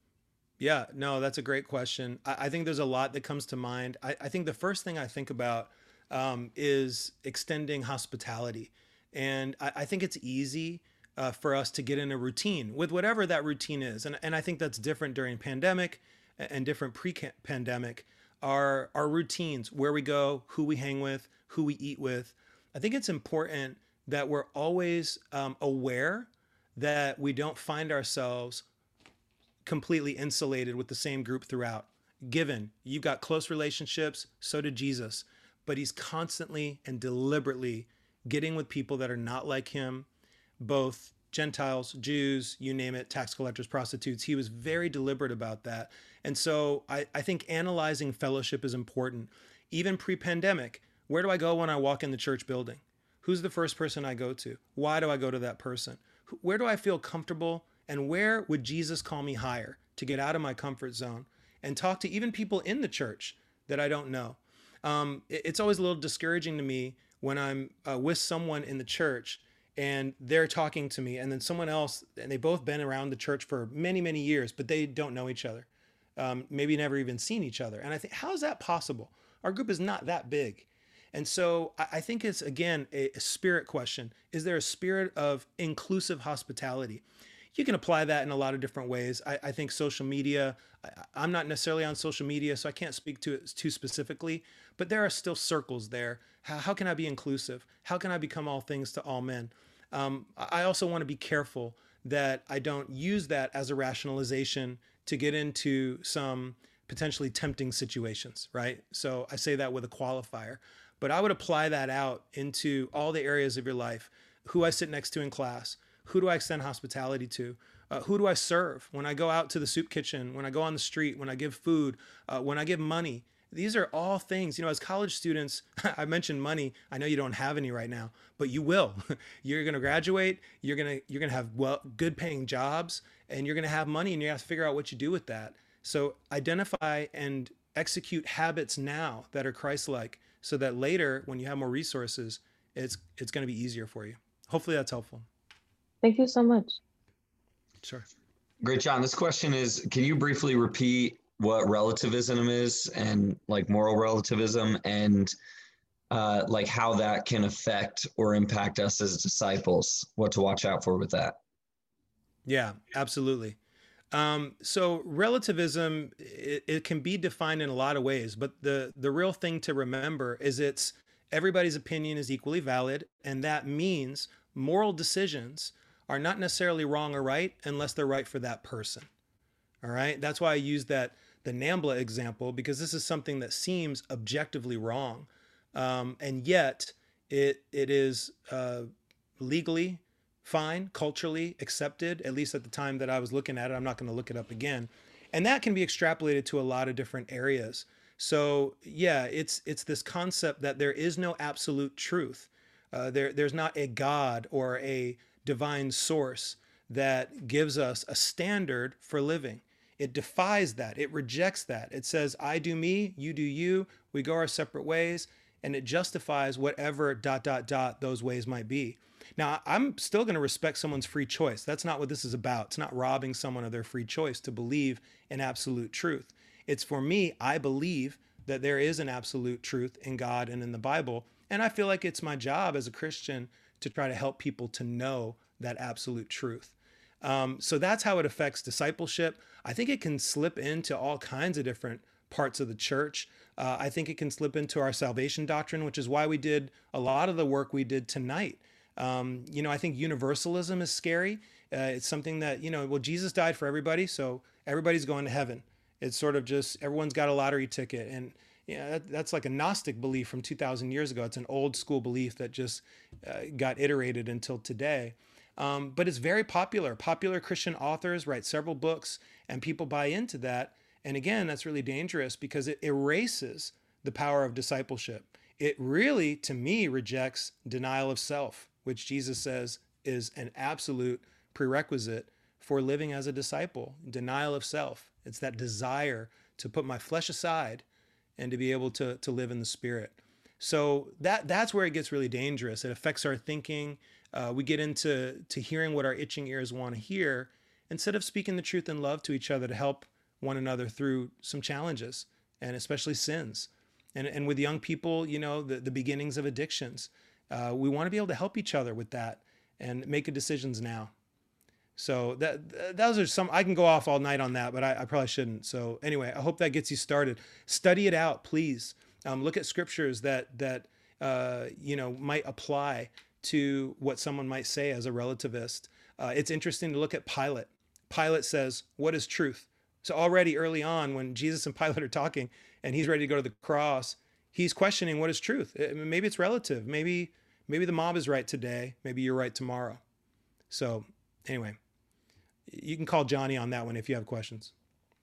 Yeah, no, that's a great question. I, I think there's a lot that comes to mind. I, I think the first thing I think about um, is extending hospitality. And I, I think it's easy uh, for us to get in a routine with whatever that routine is. And, and I think that's different during pandemic a- and different pre-pandemic. Our, our routines, where we go, who we hang with, who we eat with. I think it's important that we're always um, aware that we don't find ourselves completely insulated with the same group throughout. Given you've got close relationships, so did Jesus, but he's constantly and deliberately getting with people that are not like him, both Gentiles, Jews, you name it, tax collectors, prostitutes. He was very deliberate about that. And so I, I think analyzing fellowship is important. Even pre-pandemic, where do I go when I walk in the church building? Who's the first person I go to? Why do I go to that person? Where do I feel comfortable? And where would Jesus call me higher to get out of my comfort zone and talk to even people in the church that I don't know? Um, it, it's always a little discouraging to me when I'm uh, with someone in the church and they're talking to me, and then someone else, and they've both been around the church for many, many years, but they don't know each other. Um, maybe never even seen each other. And I think, how is that possible? Our group is not that big. And so I, I think it's, again, a, a spirit question. Is there a spirit of inclusive hospitality? You can apply that in a lot of different ways. I, I think social media, I, I'm not necessarily on social media, so I can't speak to it too specifically, but there are still circles there. How, how can I be inclusive? How can I become all things to all men? Um, I also want to be careful that I don't use that as a rationalization to get into some potentially tempting situations, right? So I say that with a qualifier, but I would apply that out into all the areas of your life. Who I sit next to in class, who do I extend hospitality to? Uh, who do I serve when I go out to the soup kitchen, when I go on the street, when I give food, uh, when I give money? These are all things, you know, as college students, I mentioned money. I know you don't have any right now, but you will. You're going to graduate. You're going to, you're going to have well, good paying jobs, and you're going to have money, and you have to figure out what you do with that. So identify and execute habits now that are Christ-like, so that later when you have more resources, it's, it's going to be easier for you. Hopefully that's helpful. Thank you so much. Sure. Great, John. This question is, can you briefly repeat what relativism is and like moral relativism and uh, like how that can affect or impact us as disciples, what to watch out for with that? Yeah, absolutely. Um, so relativism, it, it can be defined in a lot of ways, but the, the real thing to remember is it's everybody's opinion is equally valid. And that means moral decisions are not necessarily wrong or right unless they're right for that person. All right. That's why I use that, the NAMBLA example, because this is something that seems objectively wrong. Um, and yet it, it is uh, legally fine, culturally accepted, at least at the time that I was looking at it. I'm not going to look it up again. And that can be extrapolated to a lot of different areas. So yeah, it's it's this concept that there is no absolute truth. Uh, there there's not a God or a divine source that gives us a standard for living. It defies that. It rejects that. It says, I do me, you do you, we go our separate ways, and it justifies whatever dot dot dot those ways might be. Now, I'm still going to respect someone's free choice. That's not what this is about. It's not robbing someone of their free choice to believe in absolute truth. It's for me, I believe that there is an absolute truth in God and in the Bible. And I feel like it's my job as a Christian to try to help people to know that absolute truth. Um, so that's how it affects discipleship. I think it can slip into all kinds of different parts of the church. Uh, I think it can slip into our salvation doctrine, which is why we did a lot of the work we did tonight. Um, you know, I think universalism is scary. Uh, it's something that, you know, well, Jesus died for everybody, so everybody's going to heaven. It's sort of just everyone's got a lottery ticket. And you know, that, that's like a Gnostic belief from two thousand years ago. It's an old school belief that just uh, got iterated until today. Um, but it's very popular. Popular Christian authors write several books and people buy into that. And again, that's really dangerous because it erases the power of discipleship. It really, to me, rejects denial of self, which Jesus says is an absolute prerequisite for living as a disciple. Denial of self. It's that desire to put my flesh aside and to be able to, to live in the Spirit. So that that's where it gets really dangerous. It affects our thinking. Uh, we get into to hearing what our itching ears want to hear instead of speaking the truth in love to each other to help one another through some challenges and especially sins. And, and with young people, you know, the, the beginnings of addictions. Uh, we want to be able to help each other with that and make decisions now. So that those are some, I can go off all night on that, but I, I probably shouldn't. So anyway, I hope that gets you started. Study it out, please. Um, look at scriptures that, that uh, you know, might apply to what someone might say as a relativist. Uh, it's interesting to look at Pilate. Pilate says, what is truth? So already early on when Jesus and Pilate are talking and he's ready to go to the cross, he's questioning what is truth. Maybe it's relative. Maybe, maybe the mob is right today. Maybe you're right tomorrow. So anyway, you can call Johnny on that one if you have questions.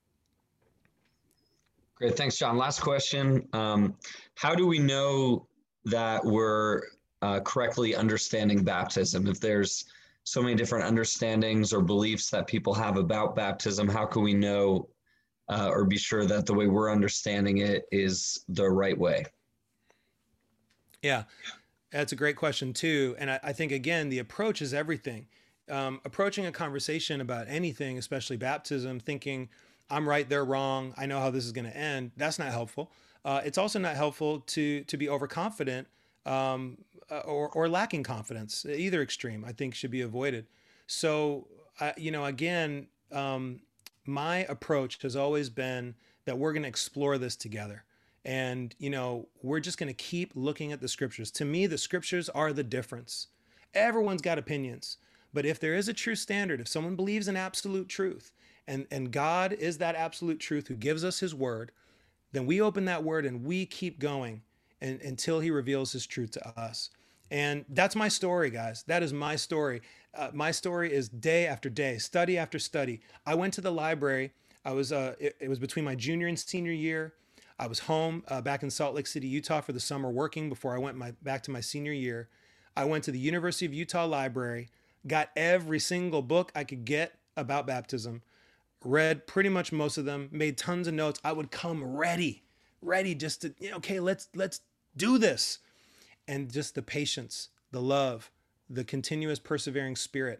Great. Thanks, John. Last question. Um, how do we know that we're uh, correctly understanding baptism? If there's so many different understandings or beliefs that people have about baptism, how can we know uh, or be sure that the way we're understanding it is the right way? Yeah, that's a great question too. And I, I think, again, the approach is everything. Um, approaching a conversation about anything, especially baptism, thinking I'm right, they're wrong, I know how this is going to end, that's not helpful. Uh, it's also not helpful to to be overconfident um, or, or lacking confidence. Either extreme, I think, should be avoided. So, uh, you know, again, um, my approach has always been that we're going to explore this together. And, you know, we're just going to keep looking at the scriptures. To me, the scriptures are the difference. Everyone's got opinions. But if there is a true standard, if someone believes in absolute truth, and, and God is that absolute truth who gives us his word, then we open that word and we keep going and, until he reveals his truth to us. And that's my story, guys. That is my story. Uh, my story is day after day, study after study. I went to the library. I was, uh, it, it was between my junior and senior year. I was home uh, back in Salt Lake City, Utah for the summer working before I went my, back to my senior year. I went to the University of Utah library, got every single book I could get about baptism, read pretty much most of them, made tons of notes. I would come ready, ready just to, you know, okay, let's, let's do this. And just the patience, the love, the continuous persevering spirit.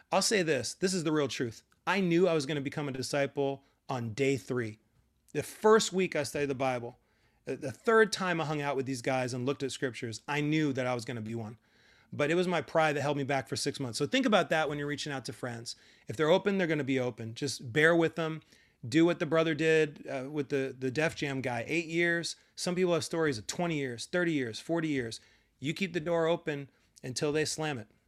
I'll say this. This is the real truth. I knew I was going to become a disciple on day three. The first week I studied the Bible, the third time I hung out with these guys and looked at scriptures, I knew that I was going to be one. But it was my pride that held me back for six months. So think about that when you're reaching out to friends. If they're open, they're going to be open. Just bear with them. Do what the brother did uh, with the, the Def Jam guy, eight years. Some people have stories of twenty years, thirty years, forty years. You keep the door open until they slam it.